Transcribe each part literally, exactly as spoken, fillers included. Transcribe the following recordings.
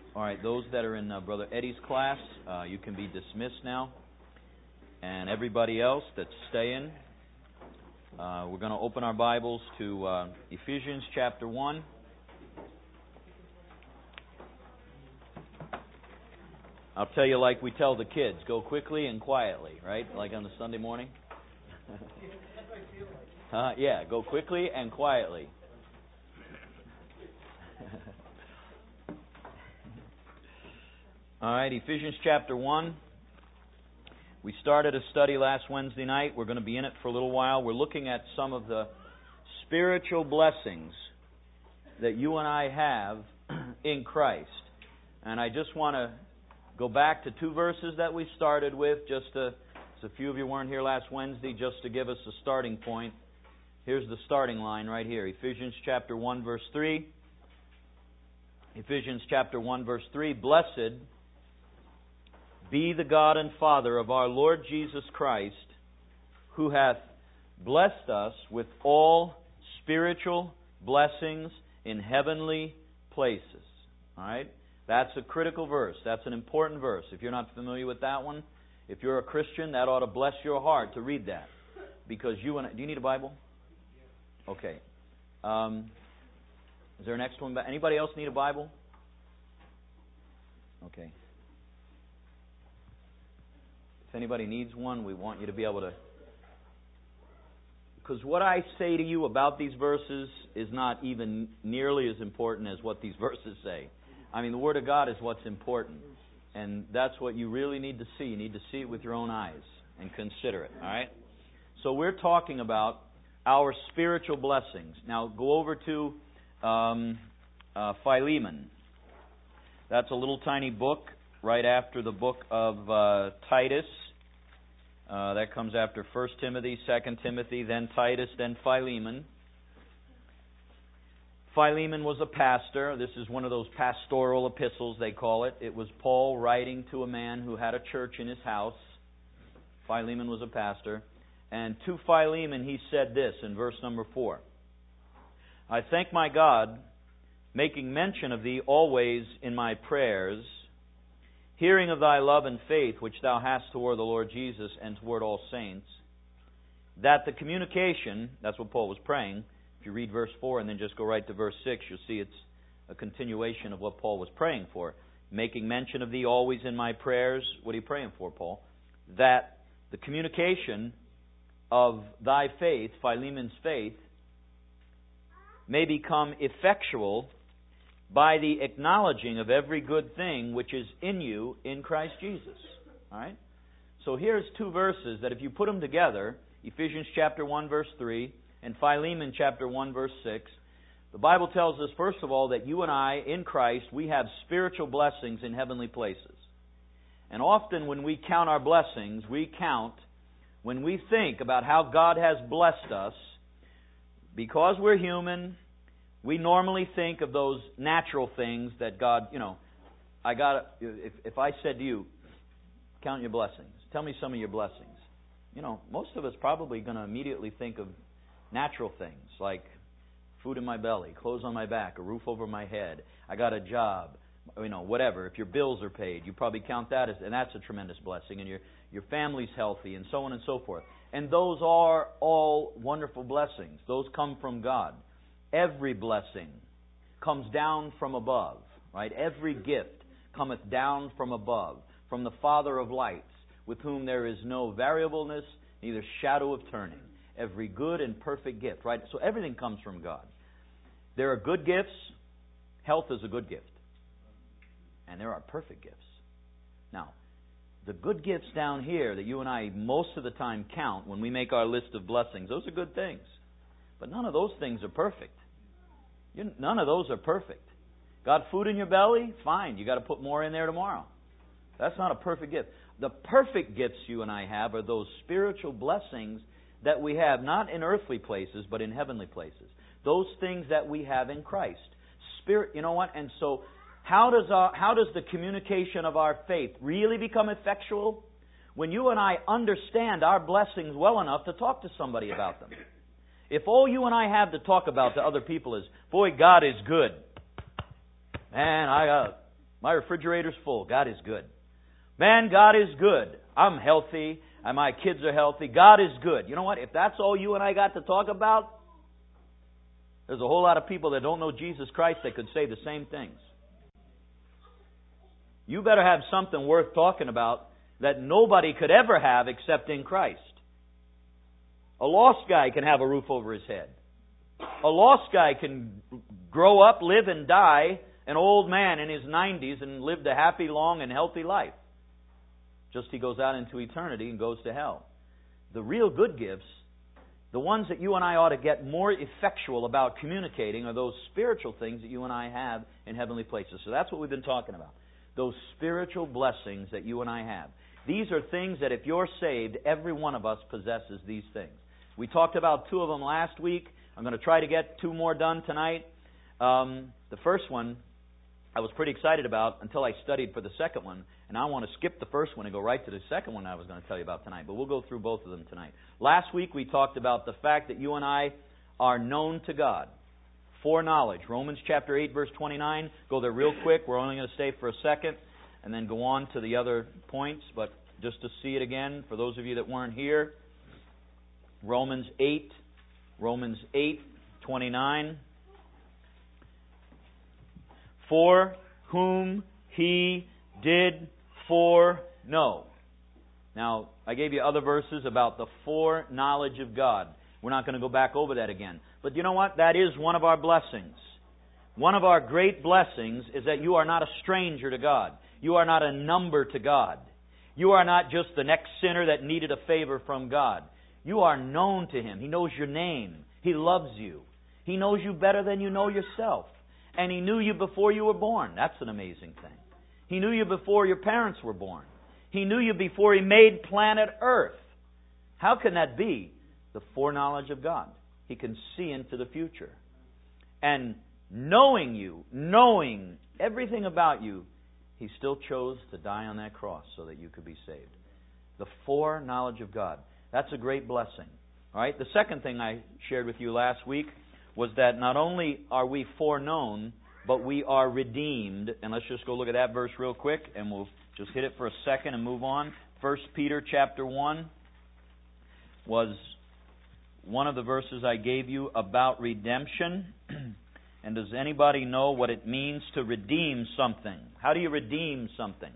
All right, those that are in uh, Brother Eddie's class, uh, you can be dismissed now. And everybody else that's staying, uh, we're going to open our Bibles to uh, Ephesians chapter one. I'll tell you like we tell the kids, go quickly and quietly, right? Like on the Sunday morning. uh, yeah, go quickly and quietly. All right, Ephesians chapter one. We started a study last Wednesday night. We're going to be in it for a little while. We're looking at some of the spiritual blessings that you and I have in Christ. And I just want to go back to two verses that we started with, just to, as a few of you weren't here last Wednesday, just to give us a starting point. Here's the starting line right here. Ephesians chapter one, verse three. Ephesians chapter one, verse three. Blessed be the God and Father of our Lord Jesus Christ, who hath blessed us with all spiritual blessings in heavenly places. All right? That's a critical verse. That's an important verse. If you're not familiar with that one, if you're a Christian, that ought to bless your heart to read that. Because you and... Do you need a Bible? Okay. Um, is there a next one? Anybody else need a Bible? Okay. If anybody needs one, we want you to be able to... Because what I say to you about these verses is not even nearly as important as what these verses say. I mean, the Word of God is what's important. And that's what you really need to see. You need to see it with your own eyes and consider it. All right? So we're talking about our spiritual blessings. Now, go over to um, uh, Philemon. That's a little tiny book right after the book of uh, Titus. Uh, that comes after First Timothy, Second Timothy, then Titus, then Philemon. Philemon was a pastor. This is one of those pastoral epistles, they call it. It was Paul writing to a man who had a church in his house. Philemon was a pastor. And to Philemon he said this in verse number four. I thank my God, making mention of thee always in my prayers, hearing of thy love and faith which thou hast toward the Lord Jesus and toward all saints, that the communication, that's what Paul was praying. If you read verse four and then just go right to verse six, you'll see it's a continuation of what Paul was praying for. Making mention of thee always in my prayers. What are you praying for, Paul? That the communication of thy faith, Philemon's faith, may become effectual by the acknowledging of every good thing which is in you in Christ Jesus. All right? So here's two verses that if you put them together, Ephesians chapter one, verse three, and Philemon chapter one, verse six, the Bible tells us, first of all, that you and I, in Christ, we have spiritual blessings in heavenly places. And often when we count our blessings, we count, when we think about how God has blessed us, because we're human, we normally think of those natural things that God, you know, I got, if, if I said to you, count your blessings, tell me some of your blessings. You know, most of us probably going to immediately think of natural things like food in my belly, clothes on my back, a roof over my head, I got a job, you know, whatever. If your bills are paid, you probably count that as, and that's a tremendous blessing, and your your family's healthy, and so on and so forth. And those are all wonderful blessings. Those come from God. Every blessing comes down from above, right? Every gift cometh down from above, from the Father of lights, with whom there is no variableness, neither shadow of turning. Every good and perfect gift, right? So everything comes from God. There are good gifts. Health is a good gift. And there are perfect gifts. Now, the good gifts down here that you and I most of the time count when we make our list of blessings, those are good things. But none of those things are perfect. You, none of those are perfect. Got food in your belly? Fine. You got to put more in there tomorrow. That's not a perfect gift. The perfect gifts you and I have are those spiritual blessings that we have, not in earthly places, but in heavenly places. Those things that we have in Christ. Spirit, you know what? And so, how does our, how does the communication of our faith really become effectual? When you and I understand our blessings well enough to talk to somebody about them. If all you and I have to talk about to other people is, boy, God is good. Man, I got, My refrigerator's full. God is good. Man, God is good. I'm healthy, and my kids are healthy. God is good. You know what? If that's all you and I got to talk about, there's a whole lot of people that don't know Jesus Christ that could say the same things. You better have something worth talking about that nobody could ever have except in Christ. A lost guy can have a roof over his head. A lost guy can grow up, live, and die an old man in his nineties and live a happy, long, and healthy life. Just he goes out into eternity and goes to hell. The real good gifts, the ones that you and I ought to get more effectual about communicating, are those spiritual things that you and I have in heavenly places. So that's what we've been talking about. Those spiritual blessings that you and I have. These are things that if you're saved, every one of us possesses these things. We talked about two of them last week. I'm going to try to get two more done tonight. Um, the first one I was pretty excited about until I studied for the second one. And I want to skip the first one and go right to the second one I was going to tell you about tonight. But we'll go through both of them tonight. Last week we talked about the fact that you and I are known to God. Foreknowledge. Romans chapter eight, verse twenty-nine. Go there real quick. We're only going to stay for a second and then go on to the other points. But just to see it again, for those of you that weren't here, Romans eight, Romans eight, twenty-nine. For whom He did foreknow. Now, I gave you other verses about the foreknowledge of God. We're not going to go back over that again. But you know what? That is one of our blessings. One of our great blessings is that you are not a stranger to God. You are not a number to God. You are not just the next sinner that needed a favor from God. You are known to Him. He knows your name. He loves you. He knows you better than you know yourself. And He knew you before you were born. That's an amazing thing. He knew you before your parents were born. He knew you before He made planet Earth. How can that be? The foreknowledge of God. He can see into the future. And knowing you, knowing everything about you, He still chose to die on that cross so that you could be saved. The foreknowledge of God. That's a great blessing. All right. The second thing I shared with you last week was that not only are we foreknown, but we are redeemed. And let's just go look at that verse real quick, and we'll just hit it for a second and move on. First Peter chapter one was one of the verses I gave you about redemption. And does anybody know what it means to redeem something? How do you redeem something?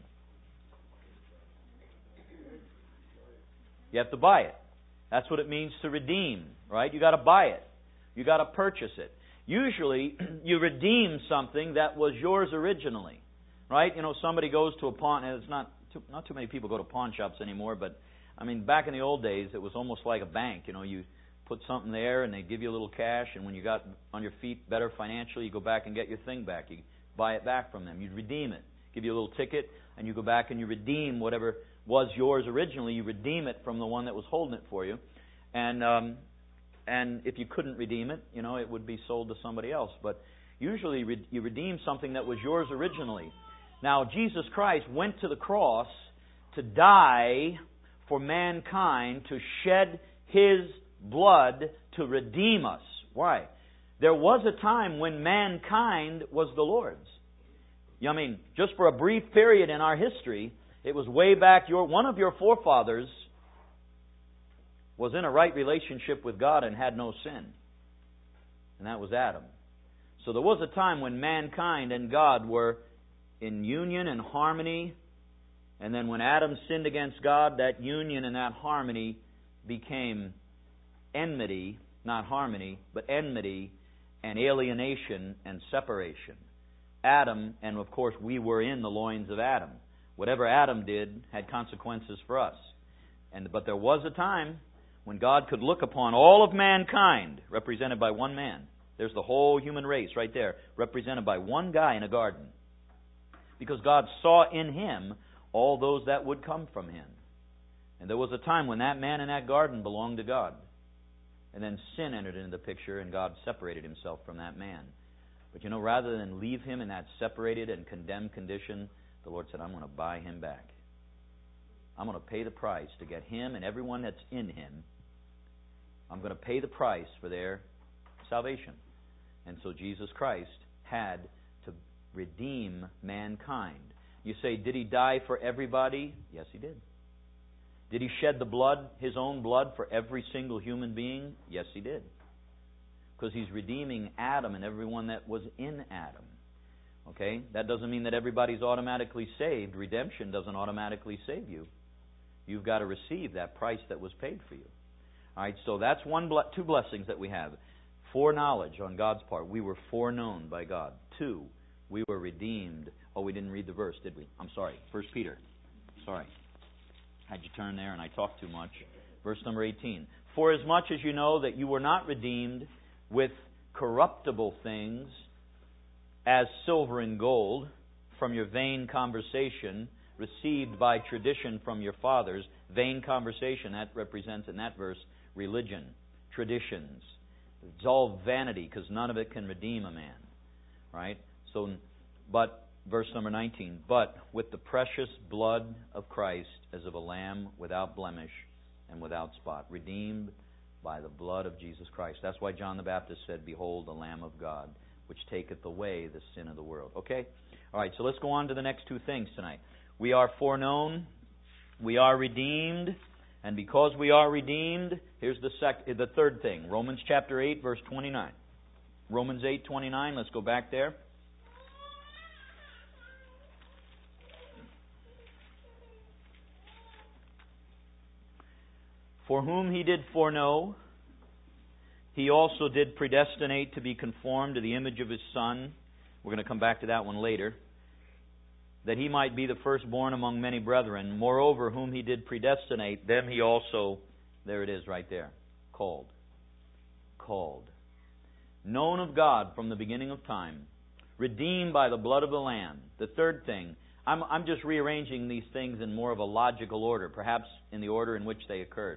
You have to buy it. That's what it means to redeem, right? You got to buy it. You got to purchase it. Usually, you redeem something that was yours originally, right? You know, somebody goes to a pawn, and it's not too, not too many people go to pawn shops anymore, but I mean, back in the old days, it was almost like a bank. You know, you put something there, and they give you a little cash, and when you got on your feet better financially, you go back and get your thing back. You buy it back from them. You redeem it. Give you a little ticket, and you go back and you redeem whatever was yours originally. You redeem it from the one that was holding it for you, and um, and if you couldn't redeem it, you know, it would be sold to somebody else. But usually, re- you redeem something that was yours originally. Now, Jesus Christ went to the cross to die for mankind, to shed His blood to redeem us. Why? There was a time when mankind was the Lord's. I mean, just for a brief period in our history, it was way back, your one of your forefathers was in a right relationship with God and had no sin. And that was Adam. So there was a time when mankind and God were in union and harmony. And then when Adam sinned against God, that union and that harmony became enmity, not harmony, but enmity and alienation and separation. Adam, and of course we were in the loins of Adam. Whatever Adam did had consequences for us. And but there was a time when God could look upon all of mankind, represented by one man. There's the whole human race right there, represented by one guy in a garden. Because God saw in him all those that would come from him. And there was a time when that man in that garden belonged to God. And then sin entered into the picture, and God separated Himself from that man. But you know, rather than leave him in that separated and condemned condition, the Lord said, I'm going to buy him back. I'm going to pay the price to get him and everyone that's in him. I'm going to pay the price for their salvation. And so Jesus Christ had to redeem mankind. You say, did He die for everybody? Yes, He did. Did He shed the blood, His own blood, for every single human being? Yes, He did. Because He's redeeming Adam and everyone that was in Adam. Okay? That doesn't mean that everybody's automatically saved. Redemption doesn't automatically save you. You've got to receive that price that was paid for you. All right, so that's one, two blessings that we have. Foreknowledge on God's part. We were foreknown by God. Two, we were redeemed. Oh, we didn't read the verse, did we? I'm sorry. First Peter. Sorry. Had you turn there and I talked too much. Verse number eighteen. For as much as you know that you were not redeemed with corruptible things, as silver and gold, from your vain conversation received by tradition from your fathers. Vain conversation, that represents in that verse religion, traditions. It's all vanity because none of it can redeem a man. Right? So, but, verse number nineteen, but with the precious blood of Christ as of a lamb without blemish and without spot, redeemed by the blood of Jesus Christ. That's why John the Baptist said, behold, the Lamb of God, which taketh away the sin of the world. Okay? All right, so let's go on to the next two things tonight. We are foreknown, we are redeemed, and because we are redeemed, here's the sec- the third thing. Romans chapter eight, verse twenty-nine. Romans eight, twenty-nine, let's go back there. For whom He did foreknow, He also did predestinate to be conformed to the image of His Son. We're going to come back to that one later. That He might be the firstborn among many brethren. Moreover, whom He did predestinate, them He also, there it is right there, called. Called. Known of God from the beginning of time. Redeemed by the blood of the Lamb. The third thing, I'm, I'm just rearranging these things in more of a logical order, perhaps in the order in which they occurred.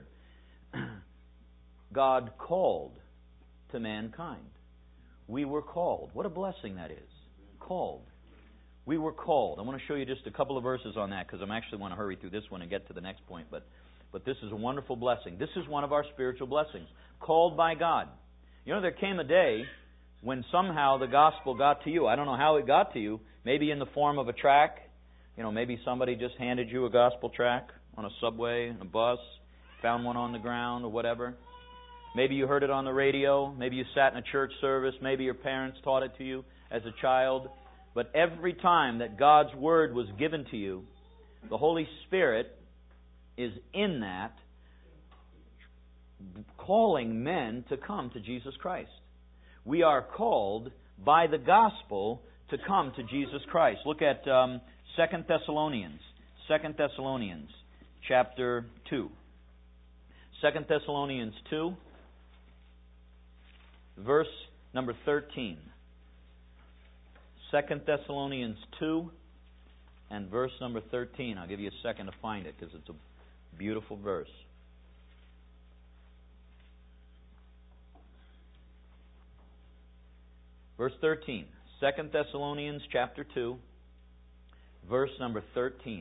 God called to mankind. We were called. What a blessing that is. Called. We were called. I want to show you just a couple of verses on that because I actually want to hurry through this one and get to the next point. But, but this is a wonderful blessing. This is one of our spiritual blessings. Called by God. You know, there came a day when somehow the gospel got to you. I don't know how it got to you. Maybe in the form of a tract. You know, maybe somebody just handed you a gospel tract on a subway, on a bus, found one on the ground or whatever. Maybe you heard it on the radio. Maybe you sat in a church service. Maybe your parents taught it to you as a child. But every time that God's Word was given to you, the Holy Spirit is in that, calling men to come to Jesus Christ. We are called by the gospel to come to Jesus Christ. Look at um, Second Thessalonians. Second Thessalonians chapter two. Second Thessalonians two, verse number thirteen. Second Thessalonians two and verse number thirteen. I'll give you a second to find it because it's a beautiful verse. Verse thirteen. Second Thessalonians chapter two, verse number thirteen.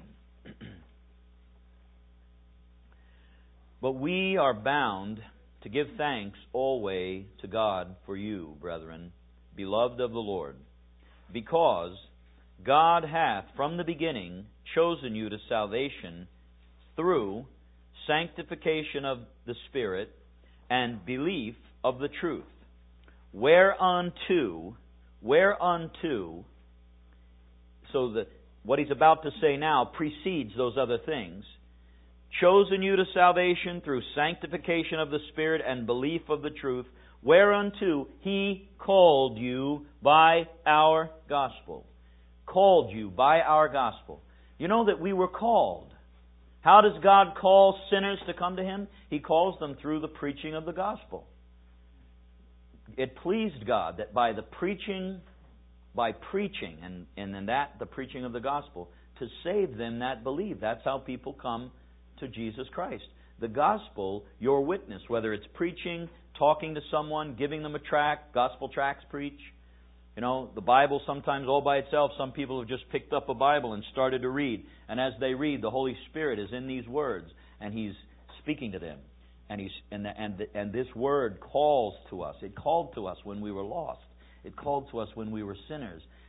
But we are bound to give thanks always to God for you, brethren, beloved of the Lord, because God hath from the beginning chosen you to salvation through sanctification of the Spirit and belief of the truth, whereunto, whereunto, so that what he's about to say now precedes those other things, chosen you to salvation through sanctification of the Spirit and belief of the truth, whereunto He called you by our gospel. Called you by our gospel. You know that we were called. How does God call sinners to come to Him? He calls them through the preaching of the gospel. It pleased God that by the preaching, by preaching, and, and in that, the preaching of the gospel, to save them that believe. That's how people come to Jesus Christ. The gospel, your witness, whether it's preaching, talking to someone, giving them a tract, gospel tracts preach. You know, the Bible sometimes all by itself, some people have just picked up a Bible and started to read. And as they read, the Holy Spirit is in these words, and He's speaking to them. And He's and and and this word calls to us. It called to us when we were lost. It called to us when we were sinners.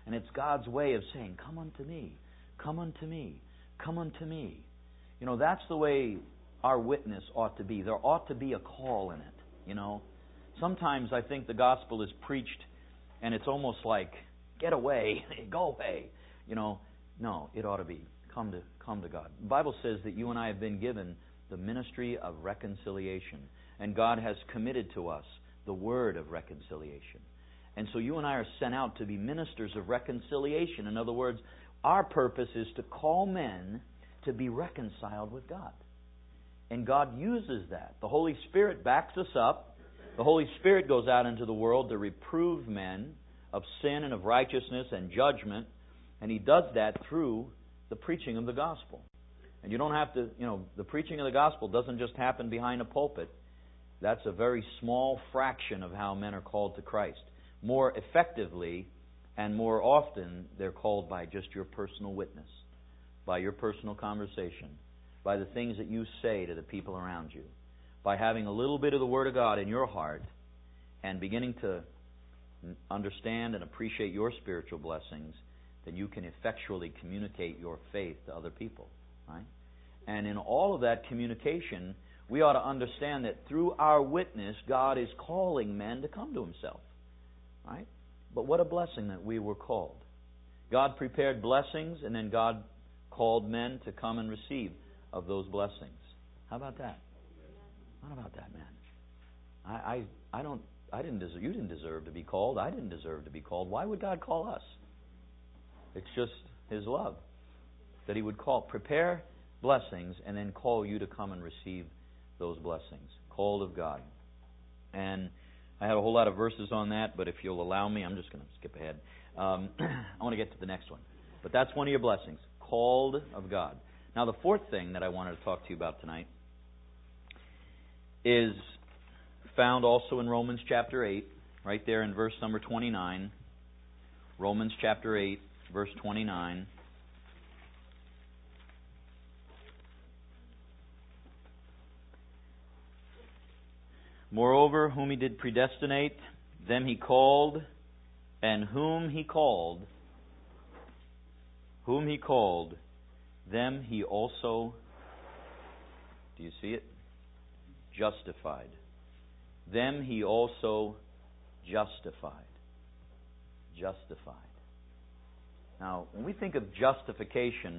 And it's God's way of saying, come unto me, come unto me, come unto me. You know, that's the way our witness ought to be. There ought to be a call in it, you know. Sometimes I think the gospel is preached and it's almost like, get away, go away. You know, no, it ought to be, come to come to God. The Bible says that you and I have been given the ministry of reconciliation. And God has committed to us the word of reconciliation. And so you and I are sent out to be ministers of reconciliation. In other words, our purpose is to call men to be reconciled with God. And God uses that. The Holy Spirit backs us up. The Holy Spirit goes out into the world to reprove men of sin and of righteousness and judgment. And He does that through the preaching of the gospel. And you don't have to, you know, the preaching of the gospel doesn't just happen behind a pulpit. That's a very small fraction of how men are called to Christ. More effectively and more often, they're called by just your personal witness, by your personal conversation, by the things that you say to the people around you, by having a little bit of the Word of God in your heart and beginning to understand and appreciate your spiritual blessings, then you can effectually communicate your faith to other people, right? And in all of that communication, we ought to understand that through our witness, God is calling men to come to Himself, right? But what a blessing that we were called. God prepared blessings, and then God called men to come and receive of those blessings. How about that? How about that, man? I, I, I don't. I didn't deserve. You didn't deserve to be called. I didn't deserve to be called. Why would God call us? It's just His love that He would call, prepare blessings, and then call you to come and receive those blessings. Called of God. And I have a whole lot of verses on that, but if you'll allow me, I'm just going to skip ahead. Um, I want to get to the next one. But that's one of your blessings. Called of God. Now, the fourth thing that I wanted to talk to you about tonight is found also in Romans chapter eight, right there in verse number twenty-nine. Romans chapter eight, verse twenty-nine. Moreover, whom He did predestinate, them He called, and whom He called, whom He called, them He also, do you see it? Justified. Them He also justified. Justified. Now, when we think of justification,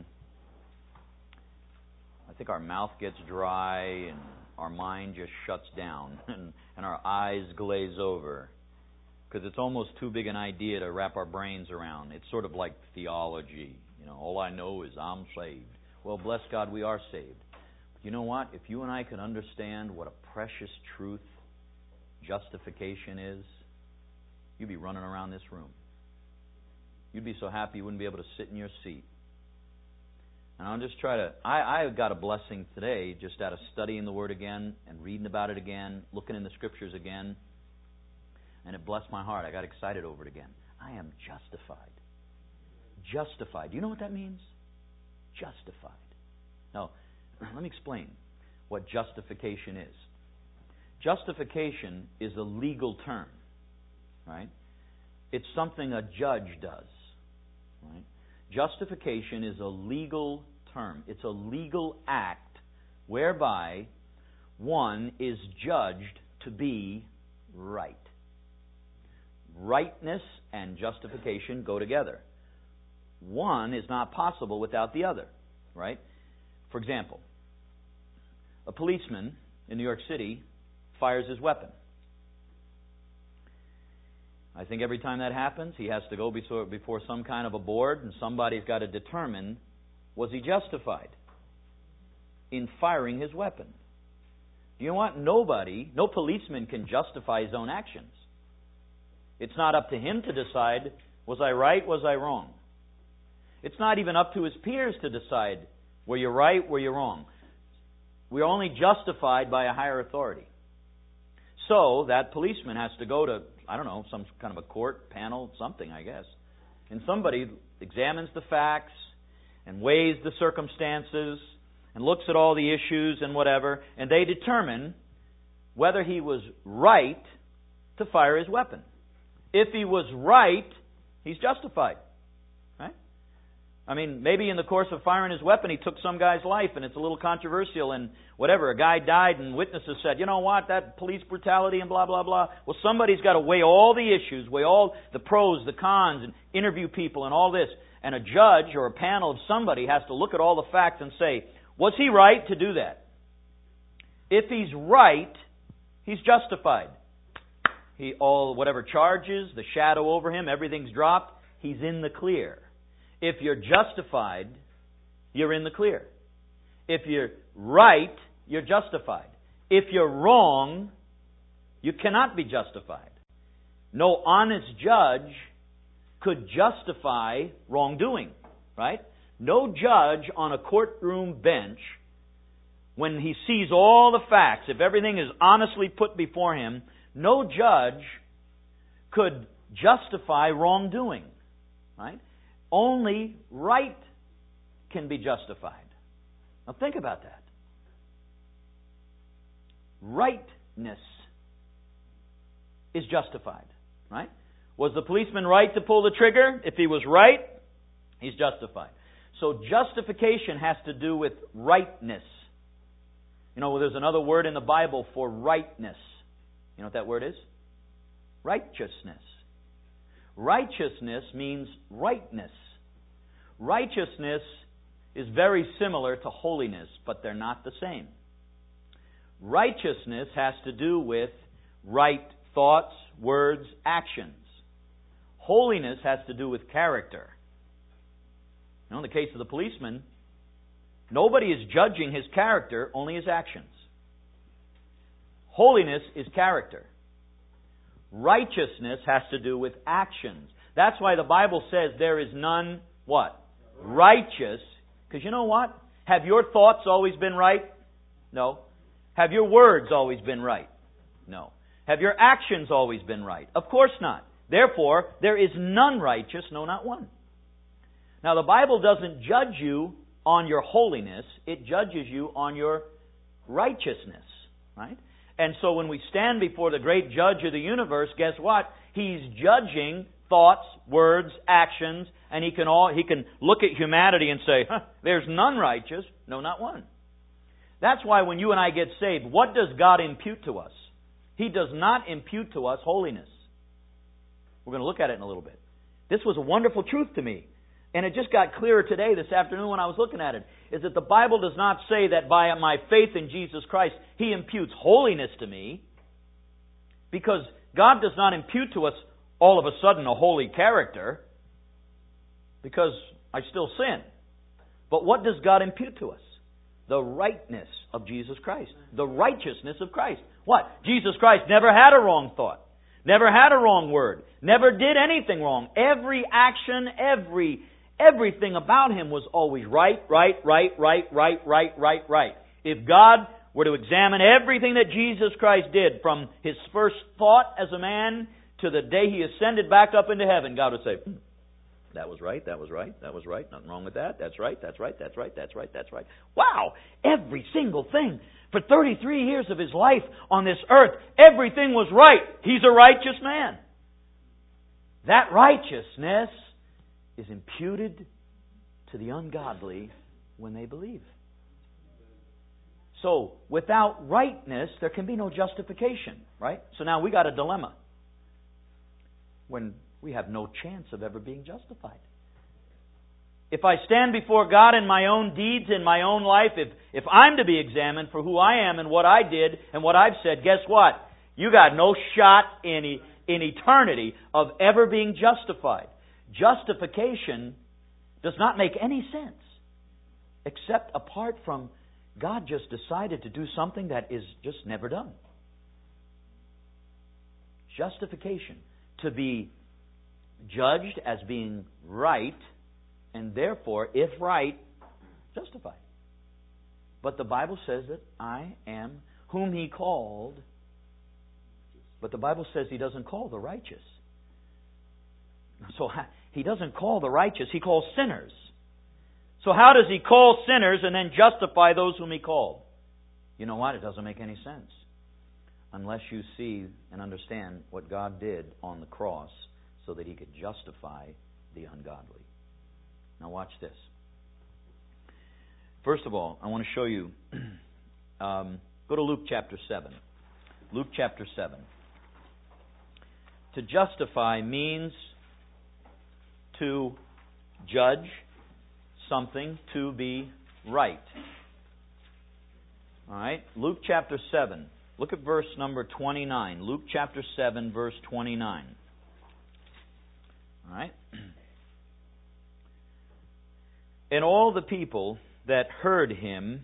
I think our mouth gets dry and our mind just shuts down and, and our eyes glaze over because it's almost too big an idea to wrap our brains around. It's sort of like theology. You know, all I know is I'm saved. Well, bless God, we are saved. But you know what? If you and I can understand what a precious truth justification is, you'd be running around this room. You'd be so happy you wouldn't be able to sit in your seat. And I'll just try to... I, I got a blessing today just out of studying the Word again and reading about it again, looking in the Scriptures again. And it blessed my heart. I got excited over it again. I am justified. Justified. Do you know what that means? Justified. Now, let me explain what justification is. Justification is a legal term, right? It's something a judge does, right? Justification is a legal term. It's a legal act whereby one is judged to be right. Rightness and justification go together. One is not possible without the other, right? For example, a policeman in New York City fires his weapon. I think every time that happens, he has to go before some kind of a board, and somebody's got to determine, was he justified in firing his weapon? You know what? Nobody, no policeman can justify his own actions. It's not up to him to decide, was I right, was I wrong? It's not even up to his peers to decide, were you right, were you wrong? We're only justified by a higher authority. So that policeman has to go to, I don't know, some kind of a court, panel, something, I guess. And somebody examines the facts and weighs the circumstances and looks at all the issues and whatever, and they determine whether he was right to fire his weapon. If he was right, he's justified. I mean, maybe in the course of firing his weapon, he took some guy's life, and it's a little controversial, and whatever. A guy died, and witnesses said, you know what, that police brutality and blah, blah, blah. Well, somebody's got to weigh all the issues, weigh all the pros, the cons, and interview people and all this. And a judge or a panel of somebody has to look at all the facts and say, was he right to do that? If he's right, he's justified. He all whatever charges, the shadow over him, everything's dropped, he's in the clear. If you're justified, you're in the clear. If you're right, you're justified. If you're wrong, you cannot be justified. No honest judge could justify wrongdoing, right? No judge on a courtroom bench, when he sees all the facts, if everything is honestly put before him, no judge could justify wrongdoing, right? Only right can be justified. Now think about that. Rightness is justified, right? Was the policeman right to pull the trigger? If he was right, he's justified. So justification has to do with rightness. You know, there's another word in the Bible for rightness. You know what that word is? Righteousness. Righteousness means rightness. Righteousness is very similar to holiness, but they're not the same. Righteousness has to do with right thoughts, words, actions. Holiness has to do with character. You know, in the case of the policeman, nobody is judging his character, only his actions. Holiness is character. Righteousness has to do with actions. That's why the Bible says there is none, what? Righteous. Because you know what? Have your thoughts always been right? No. Have your words always been right? No. Have your actions always been right? Of course not. Therefore, there is none righteous, no, not one. Now, the Bible doesn't judge you on your holiness. It judges you on your righteousness, right? And so when we stand before the great judge of the universe, guess what? He's judging thoughts, words, actions, and he can all he can look at humanity and say, huh, there's none righteous. No, not one. That's why when you and I get saved, what does God impute to us? He does not impute to us holiness. We're going to look at it in a little bit. This was a wonderful truth to me. And it just got clearer today, this afternoon, when I was looking at it, is that the Bible does not say that by my faith in Jesus Christ, He imputes holiness to me, because God does not impute to us all of a sudden a holy character, because I still sin. But what does God impute to us? The rightness of Jesus Christ. The righteousness of Christ. What? Jesus Christ never had a wrong thought. Never had a wrong word. Never did anything wrong. Every action, every Everything about Him was always right, right, right, right, right, right, right, right. If God were to examine everything that Jesus Christ did from His first thought as a man to the day He ascended back up into heaven, God would say, hmm, that was right, that was right, that was right, nothing wrong with that, that's right, that's right, that's right, that's right, that's right. Wow! Every single thing. For thirty-three years of His life on this earth, everything was right. He's a righteous man. That righteousness is imputed to the ungodly when they believe. So, without rightness, there can be no justification, right? So now we got a dilemma when we have no chance of ever being justified. If I stand before God in my own deeds, in my own life, if, if I'm to be examined for who I am and what I did and what I've said, guess what? You got no shot in, in eternity of ever being justified. Justification does not make any sense except apart from God just decided to do something that is just never done. Justification. To be judged as being right, and therefore, if right, justified. But the Bible says that I am whom He called, but the Bible says He doesn't call the righteous. So He doesn't call the righteous, He calls sinners. So how does He call sinners and then justify those whom He called? You know what? It doesn't make any sense. Unless you see and understand what God did on the cross so that He could justify the ungodly. Now watch this. First of all, I want to show you, um, go to Luke chapter seven. Luke chapter seven. To justify means to judge something to be right. All right? Luke chapter seven. Look at verse number twenty-nine. Luke chapter seven, verse twenty-nine. All right? And all the people that heard him,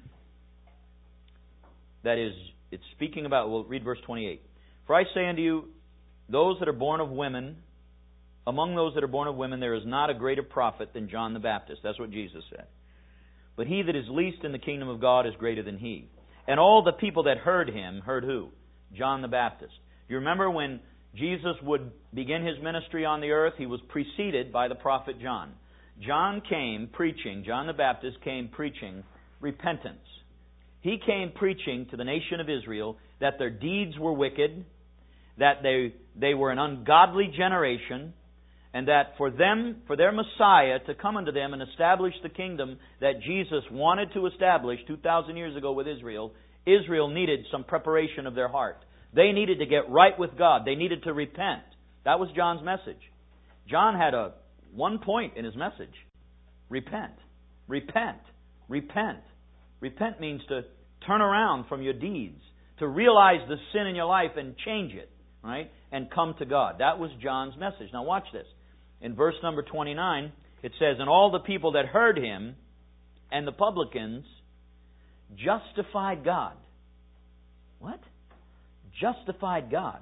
that is, it's speaking about, we'll read verse twenty-eight. For I say unto you, those that are born of women, among those that are born of women, there is not a greater prophet than John the Baptist. That's what Jesus said. But he that is least in the kingdom of God is greater than he. And all the people that heard him, heard who? John the Baptist. You remember when Jesus would begin his ministry on the earth, he was preceded by the prophet John. John came preaching, John the Baptist came preaching repentance. He came preaching to the nation of Israel that their deeds were wicked, that they, they were an ungodly generation, and that for them, for their Messiah to come unto them and establish the kingdom that Jesus wanted to establish two thousand years ago with Israel, Israel needed some preparation of their heart. They needed to get right with God. They needed to repent. That was John's message. John had a one point in his message. Repent. Repent. Repent. Repent means to turn around from your deeds, to realize the sin in your life and change it, right? And come to God. That was John's message. Now watch this. In verse number twenty-nine, it says, and all the people that heard him and the publicans justified God. What? Justified God.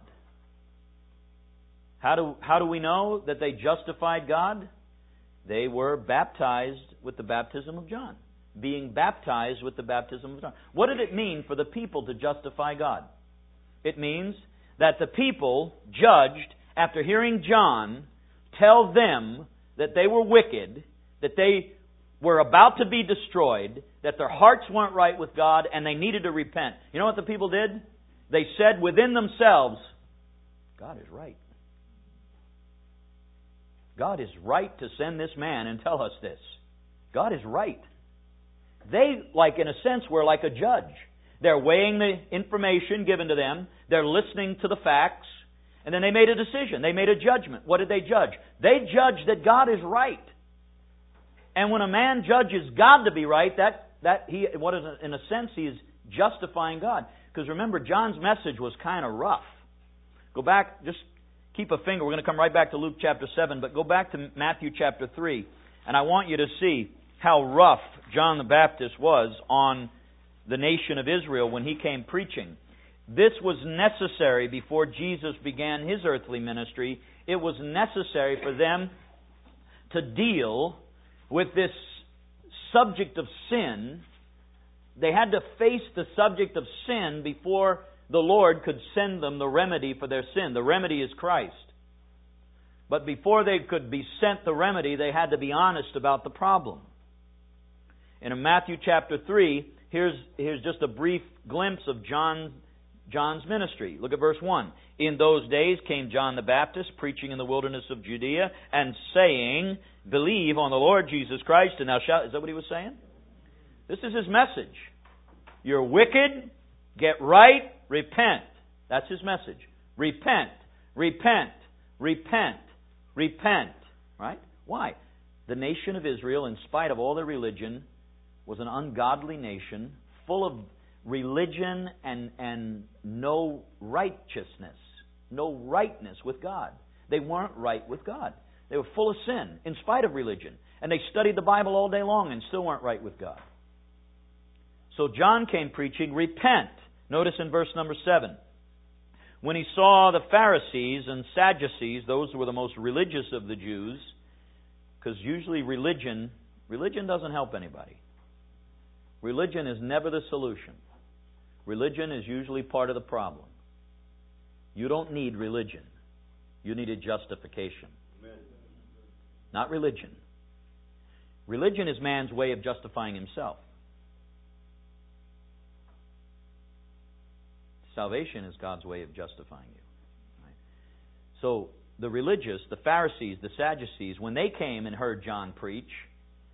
How do, how do we know that they justified God? They were baptized with the baptism of John. Being baptized with the baptism of John. What did it mean for the people to justify God? It means that the people judged after hearing John tell them that they were wicked, that they were about to be destroyed, that their hearts weren't right with God, and they needed to repent. You know what the people did? They said within themselves, God is right. God is right to send this man and tell us this. God is right. They, like in a sense, were like a judge. They're weighing the information given to them. They're listening to the facts. And then they made a decision. They made a judgment. What did they judge? They judged that God is right. And when a man judges God to be right, that, that he, what is, in a sense, he is justifying God. Because remember, John's message was kind of rough. Go back, just keep a finger. We're going to come right back to Luke chapter seven, but go back to Matthew chapter three. And I want you to see how rough John the Baptist was on the nation of Israel when he came preaching. This was necessary before Jesus began his earthly ministry. It was necessary for them to deal with this subject of sin. They had to face the subject of sin before the Lord could send them the remedy for their sin. The remedy is Christ. But before they could be sent the remedy, they had to be honest about the problem. And in Matthew chapter three, here's, here's just a brief glimpse of John, John's ministry. Look at verse one. In those days came John the Baptist, preaching in the wilderness of Judea, and saying, believe on the Lord Jesus Christ, and thou shalt... Is that what he was saying? This is his message. You're wicked, get right, repent. That's his message. Repent, repent, repent, repent. Right? Why? The nation of Israel, in spite of all their religion, was an ungodly nation, full of religion and, and no righteousness, no rightness with God. They weren't right with God. They were full of sin, in spite of religion. And they studied the Bible all day long and still weren't right with God. So John came preaching, repent. Notice in verse number seven. When he saw the Pharisees and Sadducees, those who were the most religious of the Jews, because usually religion, religion doesn't help anybody. Religion is never the solution. Religion is usually part of the problem. You don't need religion. You need a justification. Amen. Not religion. Religion is man's way of justifying himself. Salvation is God's way of justifying you. Right? So the religious, the Pharisees, the Sadducees, when they came and heard John preach,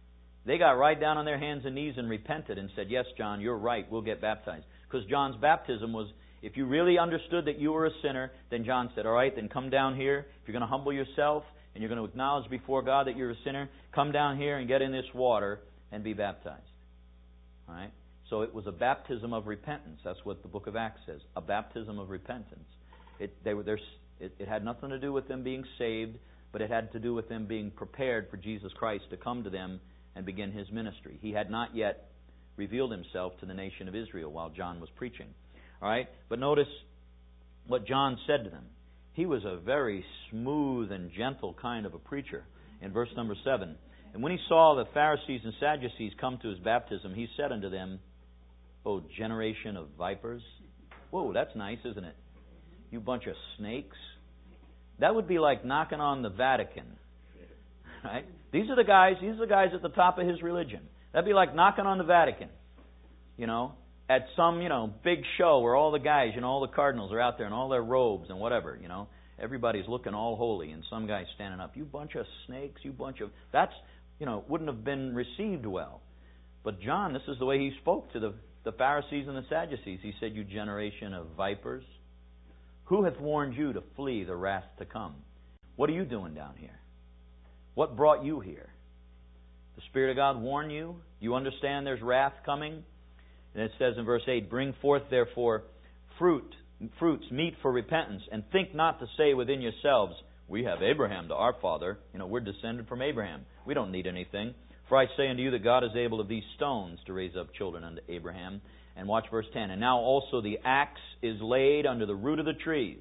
They got right down on their hands and knees and repented and said, yes, John, you're right, we'll get baptized. Because John's baptism was, if you really understood that you were a sinner, then John said, all right, then come down here. If you're going to humble yourself and you're going to acknowledge before God that you're a sinner, come down here and get in this water and be baptized. All right? So it was a baptism of repentance. That's what the book of Acts says, a baptism of repentance. It, they were, it, it had nothing to do with them being saved, but it had to do with them being prepared for Jesus Christ to come to them and begin His ministry. He had not yet revealed Himself to the nation of Israel while John was preaching. All right? But notice what John said to them. He was a very smooth and gentle kind of a preacher. In verse number seven, and when he saw the Pharisees and Sadducees come to his baptism, he said unto them, O generation of vipers. Whoa, that's nice, isn't it? You bunch of snakes. That would be like knocking on the Vatican. Right? These are the guys, these are the guys at the top of his religion. That'd be like knocking on the Vatican. You know, at some, you know, big show where all the guys, you know, all the cardinals are out there in all their robes and whatever, you know. Everybody's looking all holy and some guy's standing up. You bunch of snakes, you bunch of... That's, you know, wouldn't have been received well. But John, this is the way he spoke to the, the Pharisees and the Sadducees. He said, you generation of vipers, who hath warned you to flee the wrath to come? What are you doing down here? What brought you here? The Spirit of God warn you? You understand there's wrath coming? And it says in verse eight, bring forth therefore fruit, fruits, meet for repentance, and think not to say within yourselves, we have Abraham to our father. You know, we're descended from Abraham. We don't need anything. For I say unto you that God is able of these stones to raise up children unto Abraham. And watch verse ten. And now also the axe is laid under the root of the trees.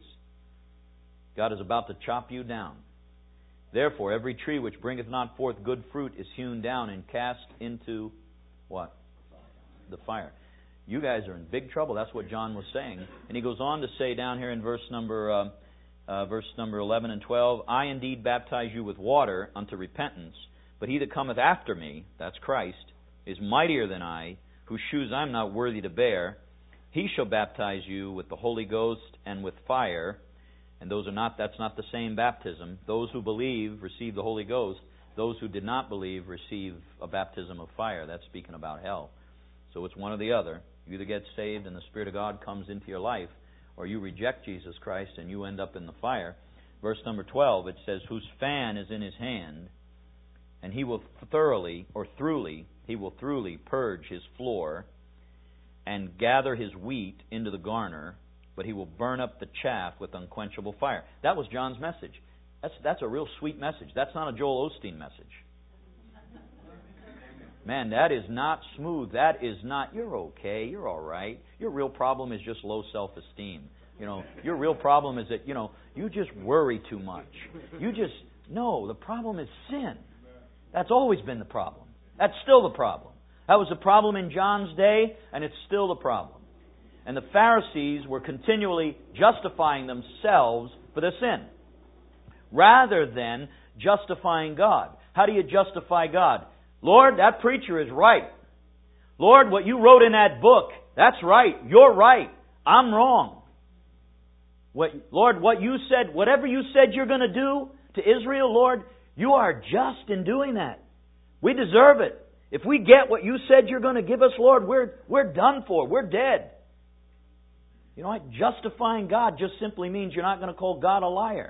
God is about to chop you down. Therefore, every tree which bringeth not forth good fruit is hewn down and cast into what? The fire. You guys are in big trouble. That's what John was saying. And he goes on to say down here in verse number uh, uh, verse number eleven and twelve, I indeed baptize you with water unto repentance, but he that cometh after me, that's Christ, is mightier than I, whose shoes I am not worthy to bear. He shall baptize you with the Holy Ghost and with fire. And those are not, that's not the same baptism. Those who believe receive the Holy Ghost. Those who did not believe receive a baptism of fire. That's speaking about hell. So it's one or the other. You either get saved and the Spirit of God comes into your life, or you reject Jesus Christ and you end up in the fire. Verse number twelve, it says, whose fan is in his hand, and he will thoroughly, or throughly, he will throughly purge his floor and gather his wheat into the garner, but he will burn up the chaff with unquenchable fire. That was John's message. That's, that's a real sweet message. That's not a Joel Osteen message. Man, that is not smooth. That is not, you're okay, you're all right. Your real problem is just low self-esteem. You know, your real problem is that, you know, you just worry too much. You just, no, the problem is sin. That's always been the problem. That's still the problem. That was the problem in John's day, and it's still the problem. And the Pharisees were continually justifying themselves for their sin, rather than justifying God. How do you justify God? Lord, that preacher is right. Lord, what you wrote in that book, that's right. You're right. I'm wrong. What, Lord, what you said, whatever you said you're going to do to Israel, Lord, you are just in doing that. We deserve it. If we get what you said you're going to give us, Lord, we're, we're done for. We're dead. You know what? Justifying God just simply means you're not going to call God a liar.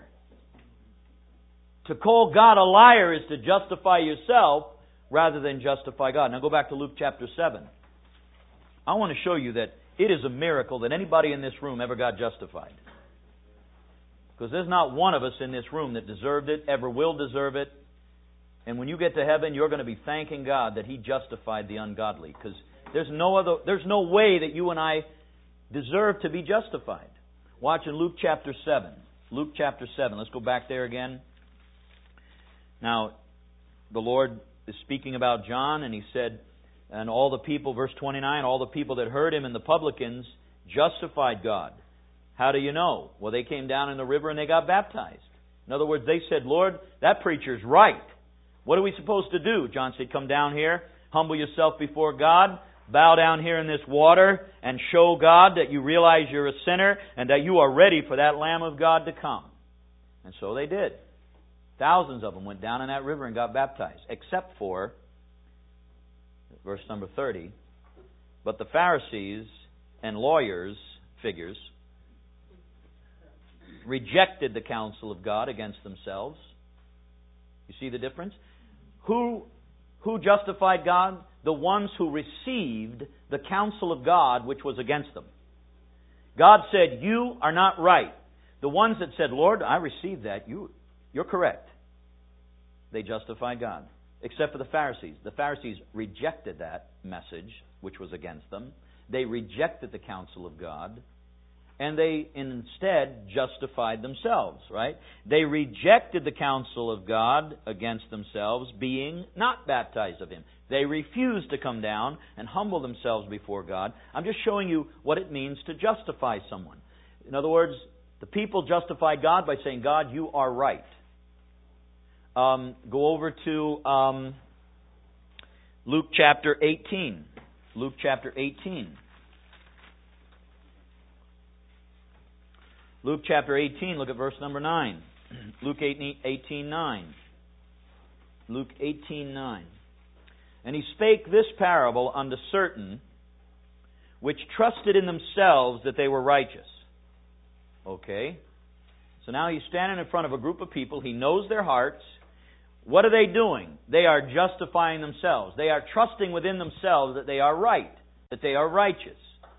To call God a liar is to justify yourself rather than justify God. Now go back to Luke chapter seven. I want to show you that it is a miracle that anybody in this room ever got justified. Because there's not one of us in this room that deserved it, ever will deserve it. And when you get to heaven, you're going to be thanking God that He justified the ungodly. Because there's no other, there's no way that you and I deserve to be justified. Watch in Luke chapter seven. Luke chapter seven. Let's go back there again. Now, the Lord is speaking about John, and He said, and all the people, verse twenty-nine, all the people that heard Him and the publicans justified God. How do you know? Well, they came down in the river and they got baptized. In other words, they said, Lord, that preacher's right. What are we supposed to do? John said, come down here, humble yourself before God, bow down here in this water, and show God that you realize you're a sinner and that you are ready for that Lamb of God to come. And so they did. Thousands of them went down in that river and got baptized, except for verse number thirty. But the Pharisees and lawyers, figures, rejected the counsel of God against themselves. You see the difference? Who, who justified God? The ones who received the counsel of God which was against them. God said, you are not right. The ones that said, Lord, I received that. You, you're correct. They justified God. Except for the Pharisees. The Pharisees rejected that message which was against them. They rejected the counsel of God. And they instead justified themselves, right? They rejected the counsel of God against themselves, being not baptized of Him. They refused to come down and humble themselves before God. I'm just showing you what it means to justify someone. In other words, the people justify God by saying, God, you are right. Um, go over to um, Luke chapter eighteen. Luke chapter eighteen. Luke chapter eighteen, look at verse number nine. Luke eighteen nine. Luke eighteen nine. And he spake this parable unto certain which trusted in themselves that they were righteous. Okay. So now he's standing in front of a group of people. He knows their hearts. What are they doing? They are justifying themselves. They are trusting within themselves that they are right, that they are righteous.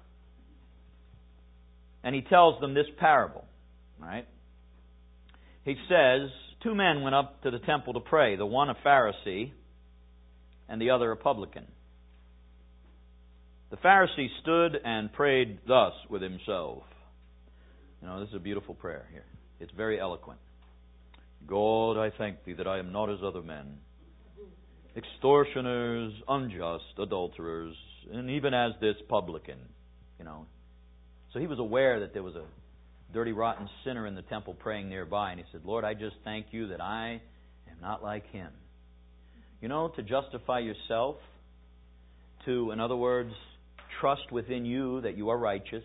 And he tells them this parable, right? He says, two men went up to the temple to pray, the one a Pharisee and the other a publican. The Pharisee stood and prayed thus with himself. You know, this is a beautiful prayer here. It's very eloquent. God, I thank Thee that I am not as other men, extortioners, unjust, adulterers, and even as this publican, you know. So he was aware that there was a dirty, rotten sinner in the temple praying nearby. And he said, Lord, I just thank You that I am not like him. You know, to justify yourself, to, in other words, trust within you that you are righteous,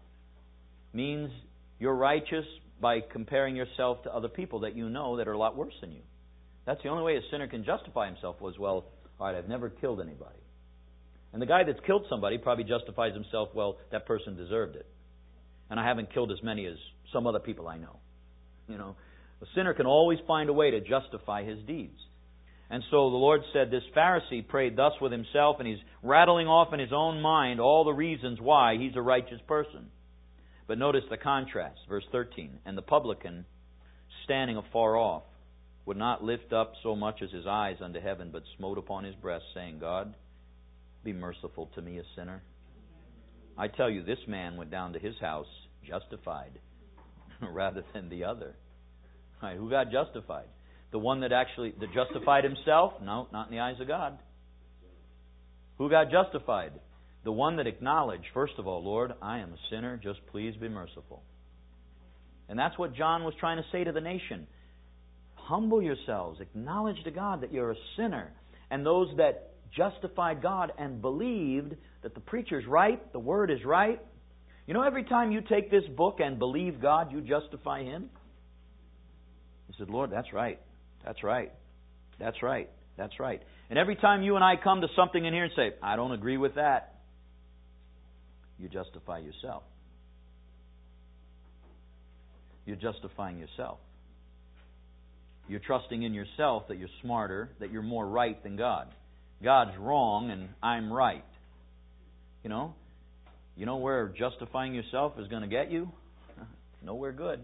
means you're righteous by comparing yourself to other people that you know that are a lot worse than you. That's the only way a sinner can justify himself was, well, all right, I've never killed anybody. And the guy that's killed somebody probably justifies himself, well, that person deserved it. And I haven't killed as many as some other people I know. You know, a sinner can always find a way to justify his deeds. And so the Lord said this Pharisee prayed thus with himself, and he's rattling off in his own mind all the reasons why he's a righteous person. But notice the contrast, verse thirteen. And the publican, standing afar off, would not lift up so much as his eyes unto heaven, but smote upon his breast, saying, God, be merciful to me, a sinner. I tell you, this man went down to his house justified rather than the other. Right, who got justified? The one that actually that justified himself? No, not in the eyes of God. Who got justified? The one that acknowledged, first of all, Lord, I am a sinner, just please be merciful. And that's what John was trying to say to the nation. Humble yourselves, acknowledge to God that you're a sinner. And those that justified God and believed that the preacher's right, the Word is right. You know, every time you take this book and believe God, you justify Him. He said, Lord, that's right. That's right. That's right. That's right. And every time you and I come to something in here and say, I don't agree with that, you justify yourself. You're justifying yourself. You're trusting in yourself that you're smarter, that you're more right than God. God's wrong and I'm right. You know, you know where justifying yourself is going to get you? Nowhere good.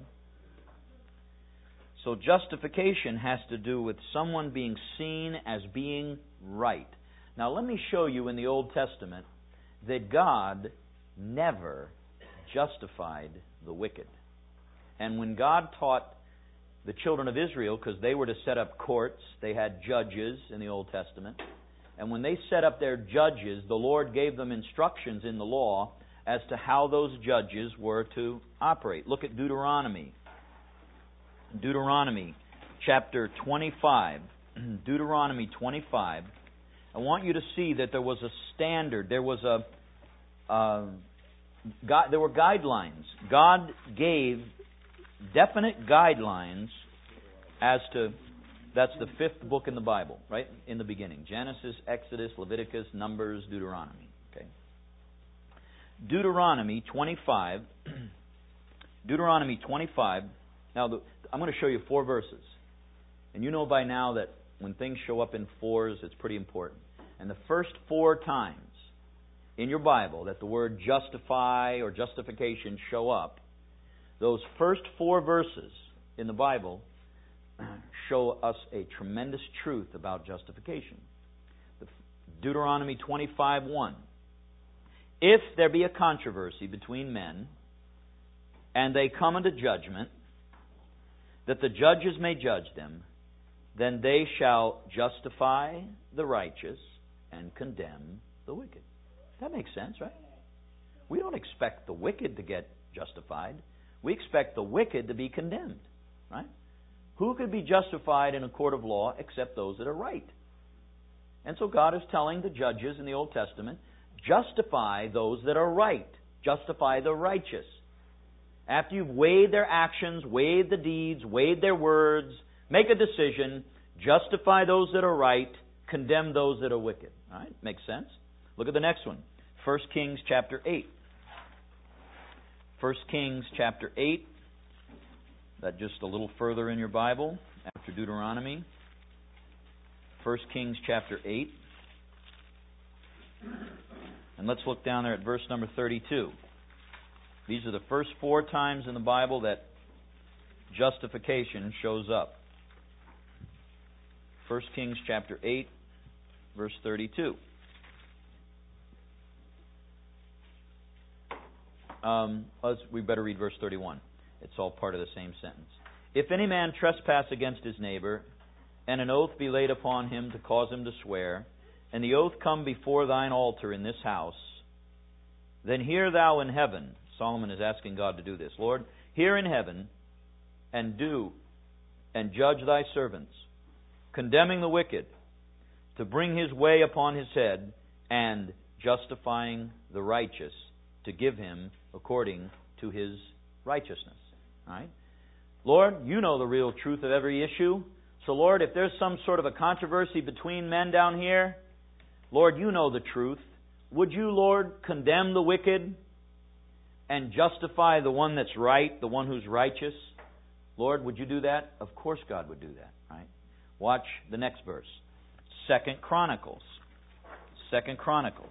So justification has to do with someone being seen as being right. Now let me show you in the Old Testament that God never justified the wicked. And when God taught the children of Israel, because they were to set up courts, they had judges in the Old Testament. And when they set up their judges, the Lord gave them instructions in the law as to how those judges were to operate. Look at Deuteronomy. Deuteronomy chapter twenty-five. Deuteronomy twenty-five. I want you to see that there was a standard. There was a uh, God, there were guidelines. God gave definite guidelines as to That's the fifth book in the Bible, right in the beginning. Genesis, Exodus, Leviticus, Numbers, Deuteronomy. Okay. Deuteronomy twenty-five. Deuteronomy twenty-five. Now, the, I'm going to show you four verses. And you know by now that when things show up in fours, it's pretty important. And the first four times in your Bible that the word justify or justification show up, those first four verses in the Bible show us a tremendous truth about justification. Deuteronomy twenty-five one. If there be a controversy between men, and they come unto judgment, that the judges may judge them, then they shall justify the righteous and condemn the wicked. That makes sense, right? We don't expect the wicked to get justified. We expect the wicked to be condemned, right? Who could be justified in a court of law except those that are right? And so God is telling the judges in the Old Testament, justify those that are right. Justify the righteous. After you've weighed their actions, weighed the deeds, weighed their words, make a decision, justify those that are right, condemn those that are wicked. All right? Makes sense? Look at the next one. First Kings chapter eight. First Kings chapter eight. That just a little further in your Bible after Deuteronomy. First Kings chapter eight. And let's look down there at verse number thirty-two. These are the first four times in the Bible that justification shows up. First Kings chapter eight, verse thirty-two. Um, let's, we better read verse thirty-one. It's all part of the same sentence. If any man trespass against his neighbor, and an oath be laid upon him to cause him to swear, and the oath come before thine altar in this house, then hear thou in heaven. Solomon is asking God to do this. Lord, hear in heaven, and do, and judge thy servants, condemning the wicked, to bring his way upon his head, and justifying the righteous, to give him according to his righteousness. All right? Lord, you know the real truth of every issue. So, Lord, if there's some sort of a controversy between men down here, Lord, you know the truth. Would you, Lord, condemn the wicked and justify the one that's right, the one who's righteous? Lord, would you do that? Of course God would do that. Right? Watch the next verse. Second Chronicles. Second Chronicles.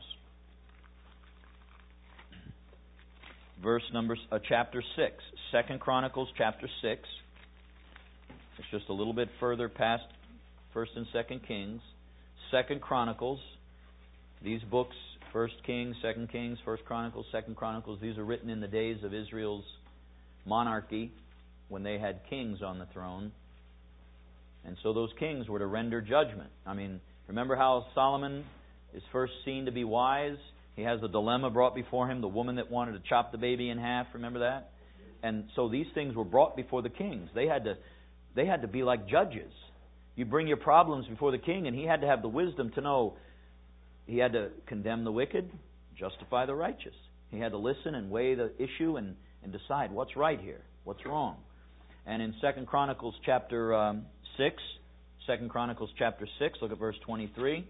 Verse number, uh, chapter six. Second Chronicles chapter six. It's just a little bit further past First and Second Kings. Second Chronicles. These books, First Kings, Second Kings, First Chronicles, Second Chronicles, these are written in the days of Israel's monarchy, when they had kings on the throne. And so those kings were to render judgment. I mean, remember how Solomon is first seen to be wise? He has a dilemma brought before him, the woman that wanted to chop the baby in half, remember that? And so these things were brought before the kings. They had to they had to be like judges. You bring your problems before the king, and he had to have the wisdom to know. He had to condemn the wicked, justify the righteous. He had to listen and weigh the issue and, and decide what's right here, what's wrong. And in Second Chronicles chapter um, six, Second Chronicles chapter six, look at verse twenty-three.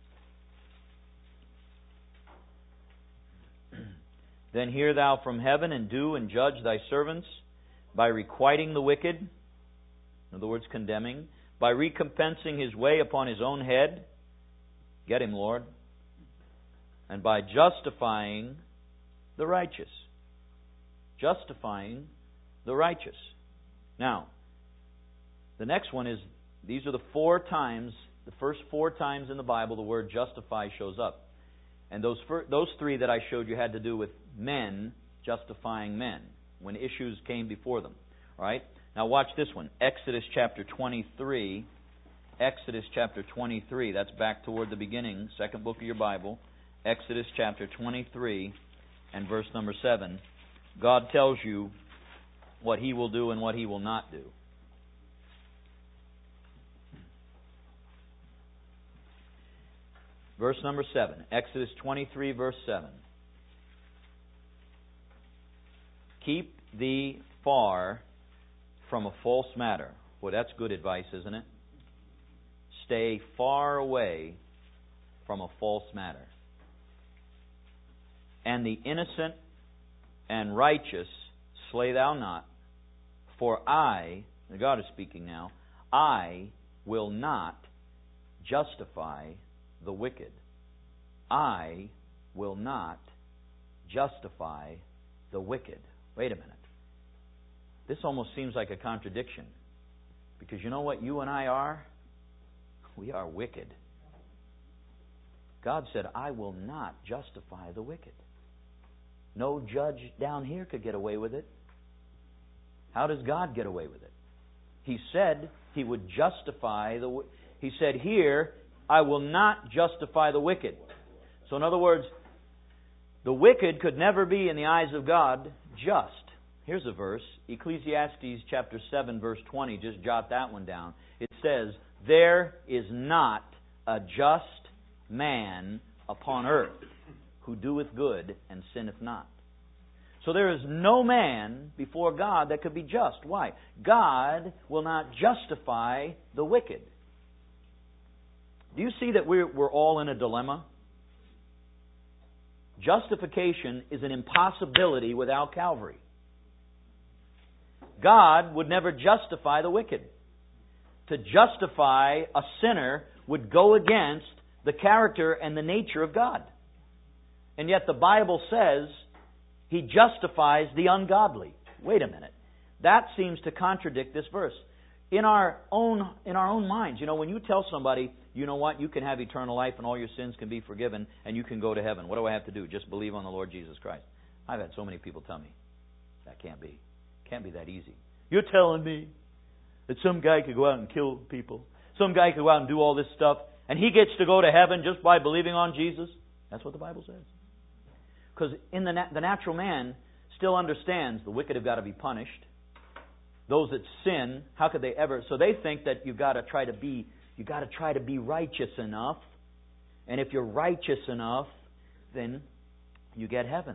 Then hear thou from heaven, and do and judge thy servants by requiting the wicked, in other words, condemning, by recompensing his way upon his own head. Get him, Lord. And by justifying the righteous. Justifying the righteous. Now, the next one is, these are the four times, the first four times in the Bible the word justify shows up. And those fir- those three that I showed you had to do with men justifying men when issues came before them. All right? Now watch this one. Exodus chapter twenty-three. Exodus chapter twenty-three. That's back toward the beginning, second book of your Bible. Exodus chapter twenty-three and verse number seven. God tells you what He will do and what He will not do. Verse number seven. Exodus twenty-three, verse seven. Keep thee far from a false matter. Well, that's good advice, isn't it? stay far away from a false matter. And the innocent and righteous slay thou not, for I, and God is speaking now, I will not justify the wicked. I will not justify the wicked. Wait a minute. This almost seems like a contradiction. Because you know what you and I are? We are wicked. God said, I will not justify the wicked. No judge down here could get away with it. How does God get away with it? He said He would justify the... He said here, I will not justify the wicked. So in other words, the wicked could never be in the eyes of God just. Here's a verse, Ecclesiastes chapter seven, verse twenty. Just jot that one down. It says, there is not a just man upon earth who doeth good and sinneth not. So there is no man before God that could be just. Why? God will not justify the wicked. Do you see that we're, we're all in a dilemma? Justification is an impossibility without Calvary. God would never justify the wicked. To justify a sinner would go against the character and the nature of God. And yet the Bible says He justifies the ungodly. Wait a minute. That seems to contradict this verse. In our own in our own minds, you know, when you tell somebody, you know what, you can have eternal life and all your sins can be forgiven and you can go to heaven. What do I have to do? Just believe on the Lord Jesus Christ. I've had so many people tell me, that can't be. Can't be that easy. You're telling me that some guy could go out and kill people, some guy could go out and do all this stuff, and he gets to go to heaven just by believing on Jesus? That's what the Bible says. Because in the, nat- the natural man still understands the wicked have got to be punished. Those that sin, how could they ever? So they think that you've got to try to be, you've got to try to be righteous enough, and if you're righteous enough, then you get heaven.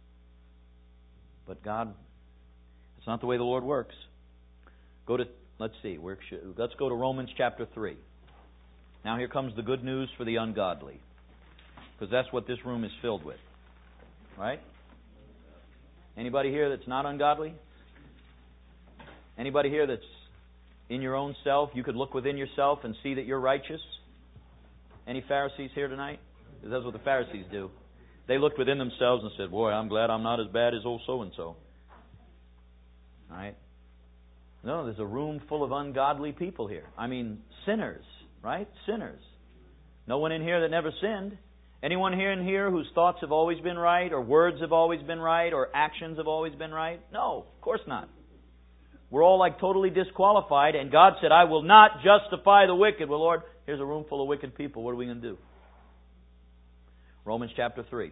But God, it's not the way the Lord works. Go to, let's see, where should, let's go to Romans chapter three. Now here comes the good news for the ungodly. Because that's what this room is filled with. Right? Anybody here that's not ungodly? Anybody here that's in your own self? You could look within yourself and see that you're righteous? Any Pharisees here tonight? Because that's what the Pharisees do. They looked within themselves and said, boy, I'm glad I'm not as bad as old so-and-so. Right? No, there's a room full of ungodly people here. I mean, sinners, right? Sinners. No one in here that never sinned. Anyone here in here whose thoughts have always been right, or words have always been right, or actions have always been right? No, of course not. We're all like totally disqualified, and God said, I will not justify the wicked. Well, Lord, here's a room full of wicked people. What are we going to do? Romans chapter three.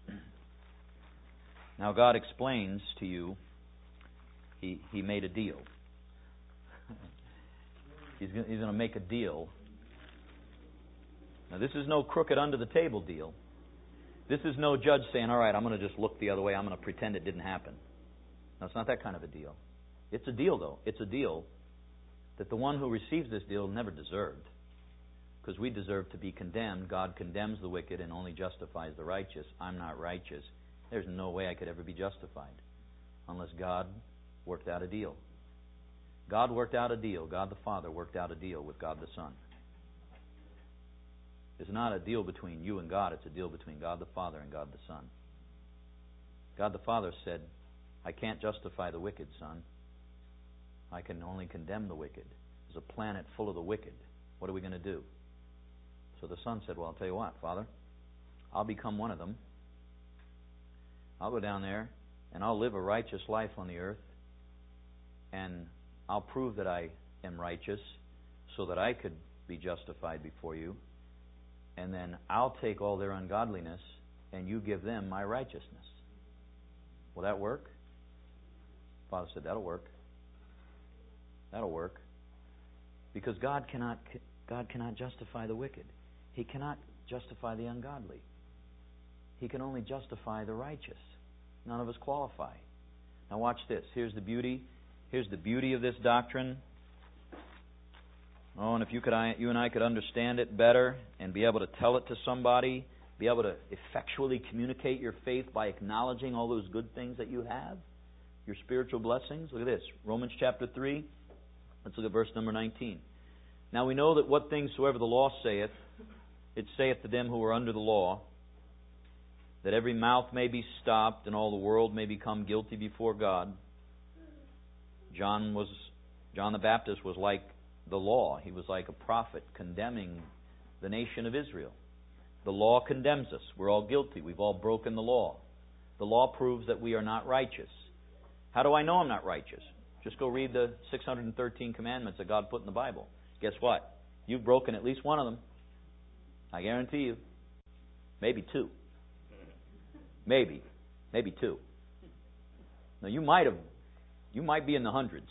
Now God explains to you, He, he made a deal. He's going, he's going to make a deal. Now this is no crooked under the table deal. This is no judge saying, all right, I'm going to just look the other way. I'm going to pretend it didn't happen. No, it's not that kind of a deal. It's a deal, though. It's a deal that the one who receives this deal never deserved. Because we deserve to be condemned. God condemns the wicked and only justifies the righteous. I'm not righteous. There's no way I could ever be justified unless God worked out a deal. God worked out a deal. God the Father worked out a deal with God the Son. It's not a deal between you and God. It's a deal between God the Father and God the Son. God the Father said, I can't justify the wicked, Son. I can only condemn the wicked. There's a planet full of the wicked. What are we going to do? So the Son said, well, I'll tell you what, Father. I'll become one of them. I'll go down there and I'll live a righteous life on the earth. And I'll prove that I am righteous so that I could be justified before you. And then I'll take all their ungodliness and you give them my righteousness. Will that work? Father said, that'll work. That'll work. Because God cannot God cannot justify the wicked. He cannot justify the ungodly. He can only justify the righteous. None of us qualify. Now watch this. Here's the beauty. Here's the beauty of this doctrine. Oh, and if you could, I, you and I could understand it better and be able to tell it to somebody, be able to effectually communicate your faith by acknowledging all those good things that you have, your spiritual blessings. Look at this, Romans chapter three. Let's look at verse number nineteen. Now we know that what things soever the law saith, it saith to them who are under the law, that every mouth may be stopped, and all the world may become guilty before God. John was John the Baptist was like the law. He was like a prophet condemning the nation of Israel. The law condemns us. We're all guilty. We've all broken the law. The law proves that we are not righteous. How do I know I'm not righteous? Just go read the six hundred thirteen commandments that God put in the Bible. Guess what? You've broken at least one of them. I guarantee you. Maybe two. Maybe. Maybe two. Now you might have, you might be in the hundreds.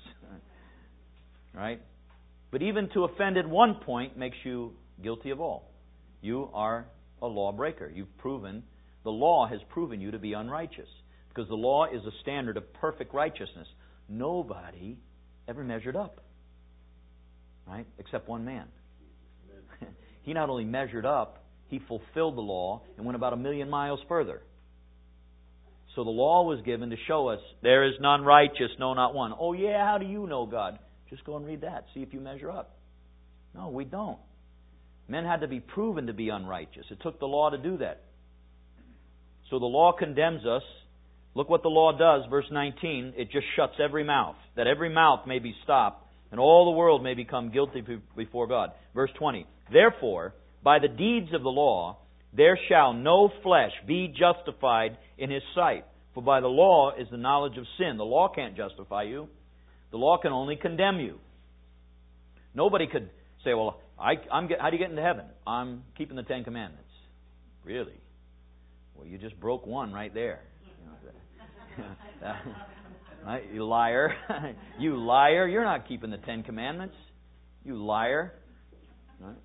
Right? But even to offend at one point makes you guilty of all. You are a lawbreaker. You've proven, the law has proven you to be unrighteous. Because the law is a standard of perfect righteousness. Nobody ever measured up. Right? Except one man. He not only measured up, he fulfilled the law and went about a million miles further. So the law was given to show us, there is none righteous, no, not one. Oh yeah, how do you know God? Just go and read that. See if you measure up. No, we don't. Men had to be proven to be unrighteous. It took the law to do that. So the law condemns us. Look what the law does, verse nineteen. It just shuts every mouth, that every mouth may be stopped, and all the world may become guilty before God. Verse twenty. Therefore, by the deeds of the law, there shall no flesh be justified in his sight. For by the law is the knowledge of sin. The law can't justify you. The law can only condemn you. Nobody could say, well, I, I'm get, how do you get into heaven? I'm keeping the Ten Commandments. Really? Well, you just broke one right there. You know, that, right? You liar. You liar. You're not keeping the Ten Commandments. You liar. Right?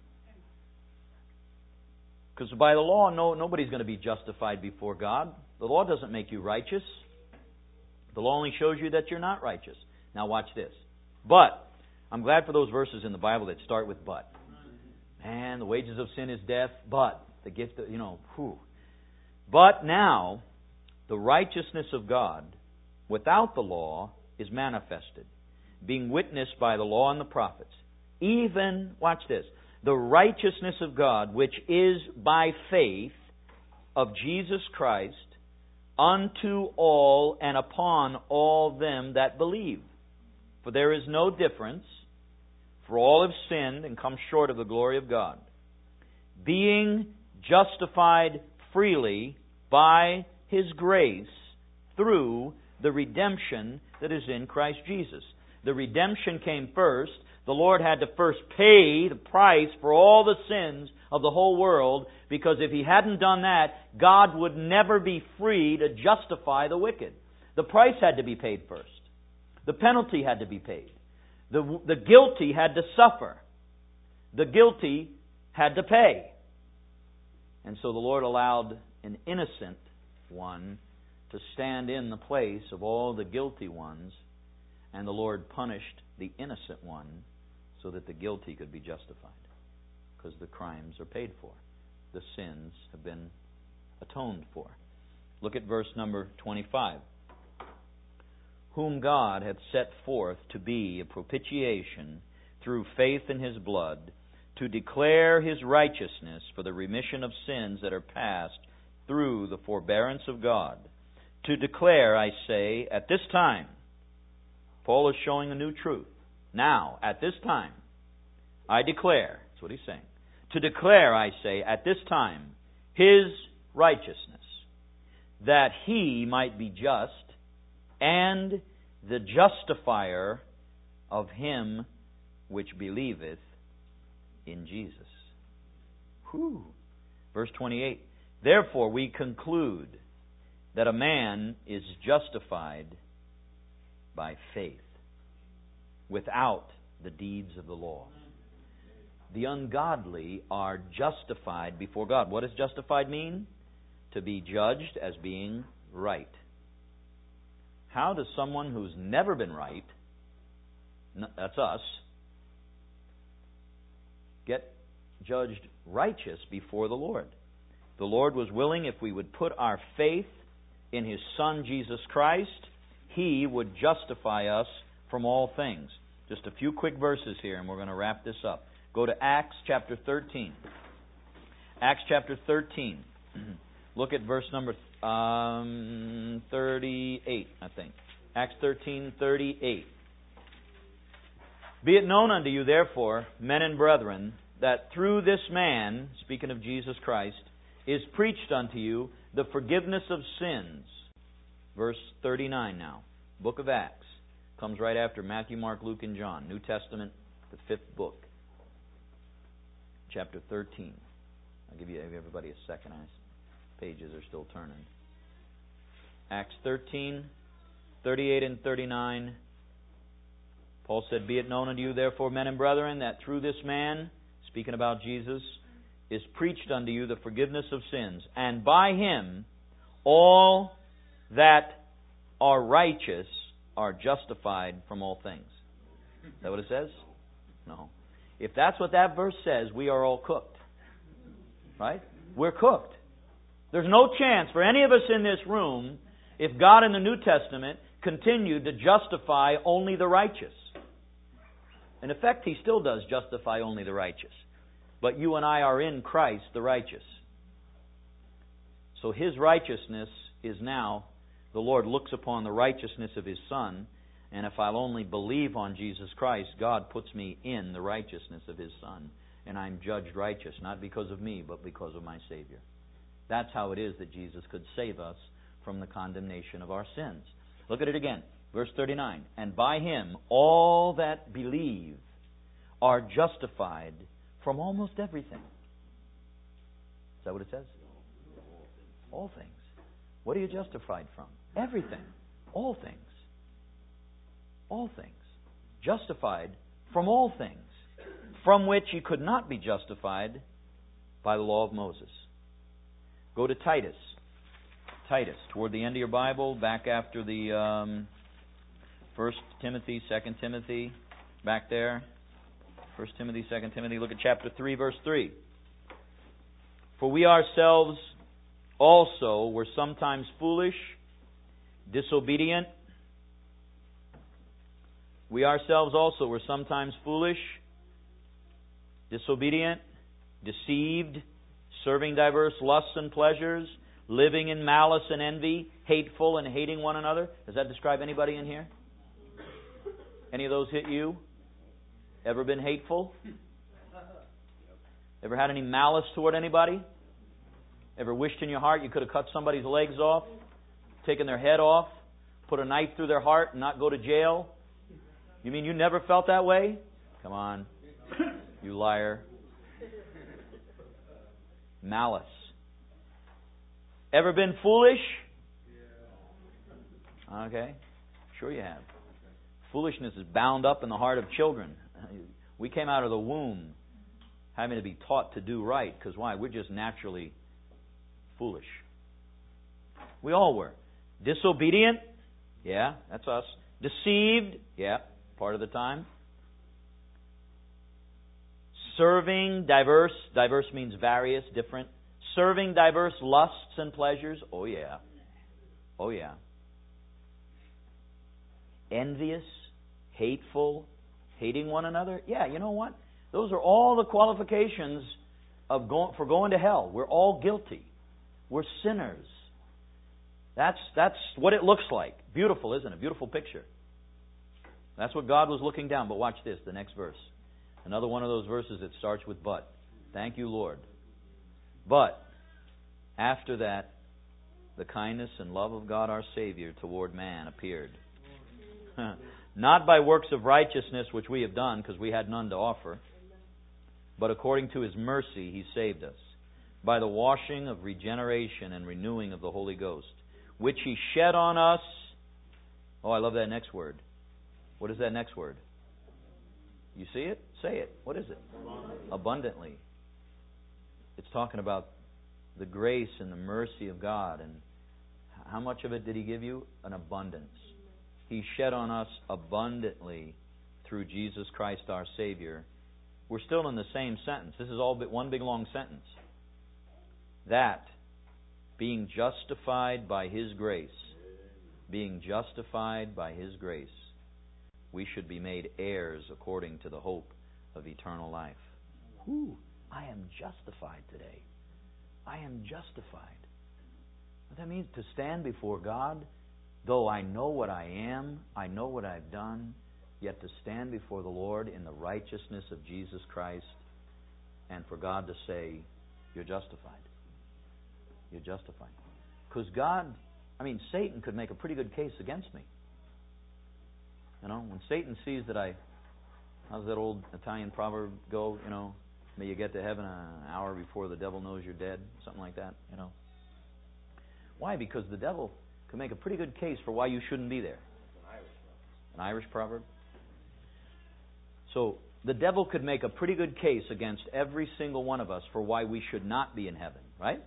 Because by the law, no, nobody's going to be justified before God. The law doesn't make you righteous. The law only shows you that you're not righteous. Now watch this. But, I'm glad for those verses in the Bible that start with but. Man, the wages of sin is death, but the gift of, you know, whew. But now, the righteousness of God without the law is manifested, being witnessed by the law and the prophets. Even, watch this, the righteousness of God, which is by faith of Jesus Christ, unto all and upon all them that believe. For there is no difference, for all have sinned and come short of the glory of God, being justified freely by His grace through the redemption that is in Christ Jesus. The redemption came first. The Lord had to first pay the price for all the sins of the whole world, because if He hadn't done that, God would never be free to justify the wicked. The price had to be paid first. The penalty had to be paid. The, the guilty had to suffer. The guilty had to pay. And so the Lord allowed an innocent one to stand in the place of all the guilty ones, and the Lord punished the innocent one so that the guilty could be justified, because the crimes are paid for. The sins have been atoned for. Look at verse number twenty-five. Whom God hath set forth to be a propitiation through faith in His blood, to declare His righteousness for the remission of sins that are past through the forbearance of God. To declare, I say, at this time. Paul is showing a new truth. Now, at this time, I declare, that's what he's saying, to declare, I say, at this time, His righteousness, that He might be just and the justifier of him which believeth in Jesus. Whew. Verse twenty-eight. Therefore we conclude that a man is justified by faith, without the deeds of the law. The ungodly are justified before God. What does justified mean? To be judged as being right. How does someone who's never been right, that's us, get judged righteous before the Lord. The Lord was willing, if we would put our faith in His Son, Jesus Christ, He would justify us from all things. Just a few quick verses here, and we're going to wrap this up. Go to Acts chapter thirteen. Acts chapter thirteen. Look at verse number um, thirty-eight, I think. Acts thirteen, thirty-eight. Be it known unto you, therefore, men and brethren, that through this man, speaking of Jesus Christ, is preached unto you the forgiveness of sins. Verse thirty-nine now. Book of Acts. Comes right after Matthew, Mark, Luke, and John. New Testament, the fifth book. Chapter thirteen. I'll give you everybody a second. Pages are still turning. Acts thirteen, thirty-eight and thirty-nine. Paul said, Be it known unto you, therefore, men and brethren, that through this man, speaking about Jesus, is preached unto you the forgiveness of sins, and by Him all that are righteous are justified from all things. Is that what it says? No. If that's what that verse says, we are all cooked. Right? We're cooked. There's no chance for any of us in this room if God in the New Testament continued to justify only the righteous. In effect, He still does justify only the righteous. But you and I are in Christ, the righteous. So His righteousness is now, the Lord looks upon the righteousness of His Son, and if I'll only believe on Jesus Christ, God puts me in the righteousness of His Son, and I'm judged righteous, not because of me, but because of my Savior. That's how it is that Jesus could save us from the condemnation of our sins. Look at it again. Verse thirty-nine. And by Him all that believe are justified from almost everything. Is that what it says? All things. What are you justified from? Everything. All things. All things. Justified from all things, from which you could not be justified by the law of Moses. Go to Titus. Titus, toward the end of your Bible, back after the um, First Timothy, Second Timothy, back there. First Timothy, Second Timothy. Look at chapter three, verse three. For we ourselves also were sometimes foolish, disobedient. We ourselves also were sometimes foolish, disobedient, deceived, serving diverse lusts and pleasures, living in malice and envy, hateful and hating one another. Does that describe anybody in here? Any of those hit you? Ever been hateful? Ever had any malice toward anybody? Ever wished in your heart you could have cut somebody's legs off, taken their head off, put a knife through their heart and not go to jail? You mean you never felt that way? Come on, you liar. Malice. Ever been foolish? Okay, sure you have. Foolishness is bound up in the heart of children. We came out of the womb having to be taught to do right, because why? We're just naturally foolish. We all were. Disobedient? Yeah, that's us. Deceived? Yeah, part of the time. Serving diverse, diverse means various, different. Serving diverse lusts and pleasures? Oh yeah. Oh yeah. Envious, hateful, hating one another? Yeah, you know what? Those are all the qualifications of going, for going to hell. We're all guilty. We're sinners. That's, that's what it looks like. Beautiful, isn't it? Beautiful picture. That's what God was looking down. But watch this, the next verse. Another one of those verses that starts with but. Thank you, Lord. But, after that, the kindness and love of God our Savior toward man appeared. Not by works of righteousness which we have done, because we had none to offer, but according to His mercy He saved us, by the washing of regeneration and renewing of the Holy Ghost, which He shed on us. Oh, I love that next word. What is that next word? You see it? Say it. What is it? Abundantly. Abundantly. It's talking about the grace and the mercy of God. And how much of it did He give you? An abundance. He shed on us abundantly through Jesus Christ our Savior, we're still in the same sentence. This is all but one big long sentence. That, being justified by His grace, being justified by His grace, we should be made heirs according to the hope of eternal life. Whew, I am justified today. I am justified. What that means, to stand before God, though I know what I am, I know what I've done, yet to stand before the Lord in the righteousness of Jesus Christ, and for God to say, you're justified. You're justified. Because God, I mean, Satan could make a pretty good case against me. You know, when Satan sees that I, how's that old Italian proverb go, you know, may you get to heaven an hour before the devil knows you're dead, something like that, you know. Why? Because the devil could make a pretty good case for why you shouldn't be there. An Irish proverb. So, the devil could make a pretty good case against every single one of us for why we should not be in heaven, right?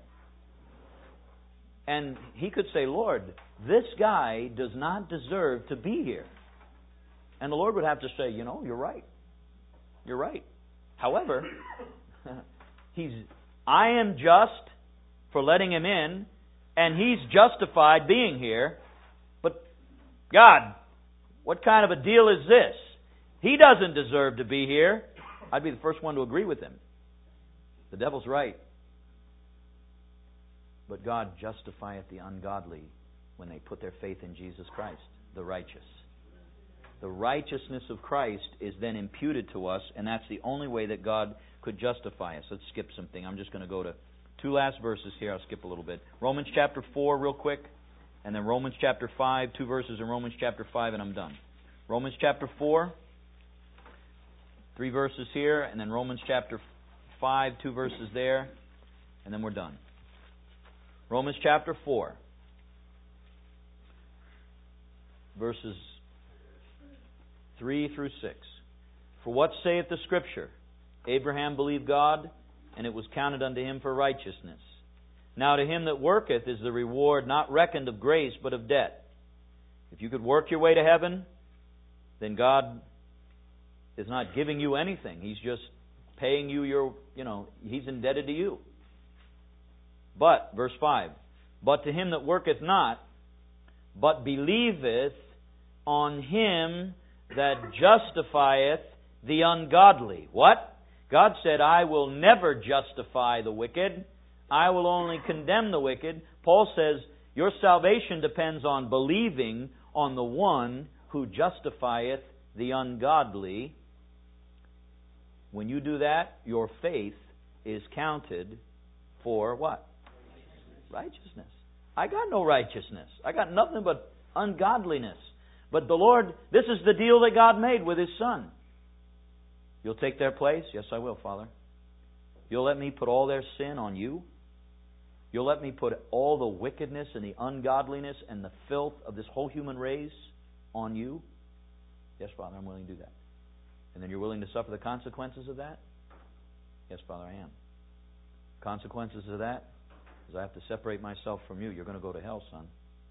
And he could say, Lord, this guy does not deserve to be here. And the Lord would have to say, you know, you're right. You're right. However, he's I am just for letting him in, and he's justified being here. But God, what kind of a deal is this? He doesn't deserve to be here. I'd be the first one to agree with him. The devil's right. But God justifieth the ungodly when they put their faith in Jesus Christ, the righteous. The righteousness of Christ is then imputed to us, and that's the only way that God could justify us. Let's skip something. I'm just going to go to two last verses here. I'll skip a little bit. Romans chapter four real quick, and then Romans chapter five, two verses in Romans chapter five, and I'm done. Romans chapter four, three verses here, and then Romans chapter five, two verses there, and then we're done. Romans chapter four, verses three through six. For what saith the Scripture? Abraham believed God, and it was counted unto him for righteousness. Now to him that worketh is the reward not reckoned of grace, but of debt. If you could work your way to heaven, then God is not giving you anything. He's just paying you your, you know, He's indebted to you. But, verse five, but to him that worketh not, but believeth on Him that justifieth the ungodly. What? God said, I will never justify the wicked. I will only condemn the wicked. Paul says, your salvation depends on believing on the one who justifieth the ungodly. When you do that, your faith is counted for what? Righteousness. I got no righteousness. I got nothing but ungodliness. But the Lord, this is the deal that God made with His Son. You'll take their place? Yes, I will, Father. You'll let me put all their sin on you? You'll let me put all the wickedness and the ungodliness and the filth of this whole human race on you? Yes, Father, I'm willing to do that. And then you're willing to suffer the consequences of that? Yes, Father, I am. Consequences of that is I have to separate myself from you. You're going to go to hell, son.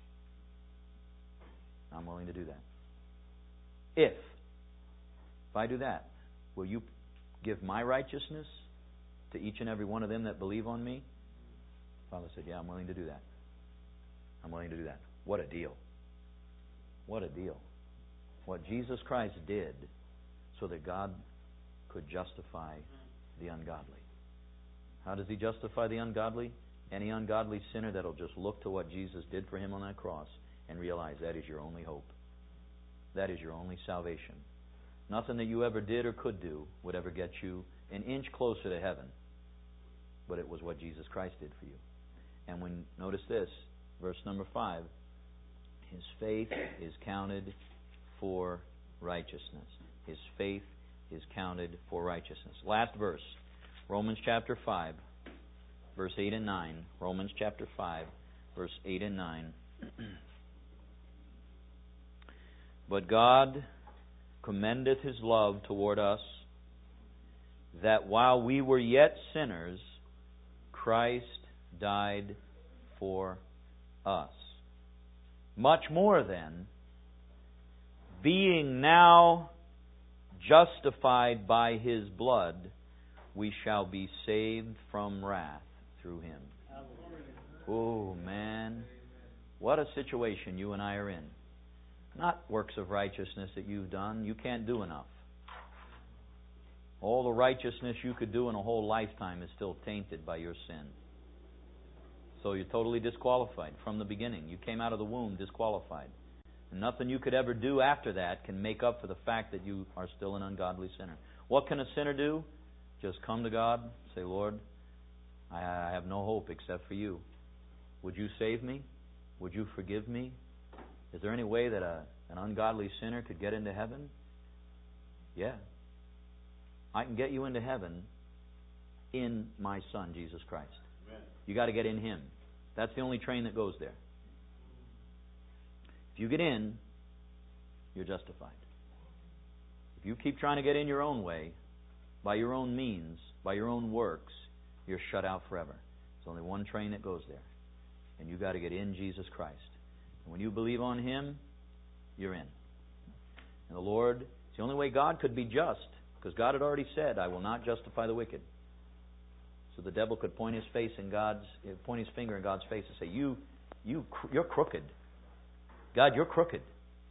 I'm willing to do that. If, if I do that, will you give my righteousness to each and every one of them that believe on me? Father said, yeah, I'm willing to do that. I'm willing to do that. What a deal. What a deal. What Jesus Christ did so that God could justify the ungodly. How does He justify the ungodly? Any ungodly sinner that'll just look to what Jesus did for him on that cross and realize that is your only hope. That is your only salvation. Nothing that you ever did or could do would ever get you an inch closer to heaven. But it was what Jesus Christ did for you. And when, notice this, verse number five, his faith is counted for righteousness. His faith is counted for righteousness. Last verse, Romans chapter five, verse eight and nine. Romans chapter five, verse eight and nine. But God commendeth His love toward us, that while we were yet sinners, Christ died for us. Much more then, being now justified by His blood, we shall be saved from wrath through Him. Oh, man. What a situation you and I are in. Not works of righteousness that you've done. You can't do enough. All the righteousness you could do in a whole lifetime is still tainted by your sin. So you're totally disqualified from the beginning. You came out of the womb disqualified. And nothing you could ever do after that can make up for the fact that you are still an ungodly sinner. What can a sinner do? Just come to God, say, Lord, I have no hope except for You. Would You save me? Would You forgive me? Is there any way that a, an ungodly sinner could get into heaven? Yeah. I can get you into heaven in my Son, Jesus Christ. Amen. You got to get in Him. That's the only train that goes there. If you get in, you're justified. If you keep trying to get in your own way, by your own means, by your own works, you're shut out forever. There's only one train that goes there. And you've got to get in Jesus Christ. And when you believe on Him, you're in. And the Lord, it's the only way God could be just, because God had already said, I will not justify the wicked. So the devil could point his face in God's, point his finger in God's face and say, "You, you, you're crooked. God, you're crooked.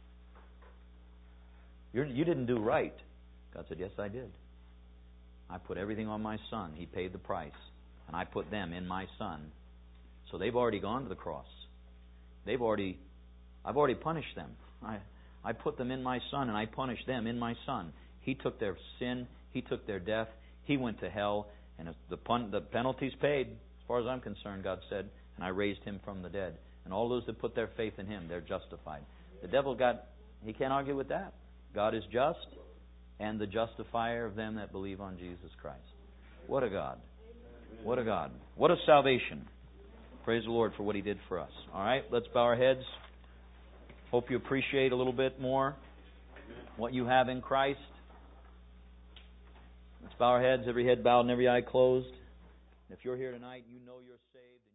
You're, you didn't do right." God said, "Yes, I did. I put everything on my Son. He paid the price, and I put them in my Son. So they've already gone to the cross. They've already, I've already punished them. I, I put them in my Son, and I punished them in my Son. He took their sin. He took their death. He went to hell, and the pun, the penalty's paid, as far as I'm concerned," God said, "and I raised Him from the dead. And all those that put their faith in Him, they're justified." The devil got, he can't argue with that. God is just, and the justifier of them that believe on Jesus Christ. What a God. What a God. What a salvation. Praise the Lord for what He did for us. All right, let's bow our heads. Hope you appreciate a little bit more what you have in Christ. Let's bow our heads, every head bowed and every eye closed. If you're here tonight, you know you're saved.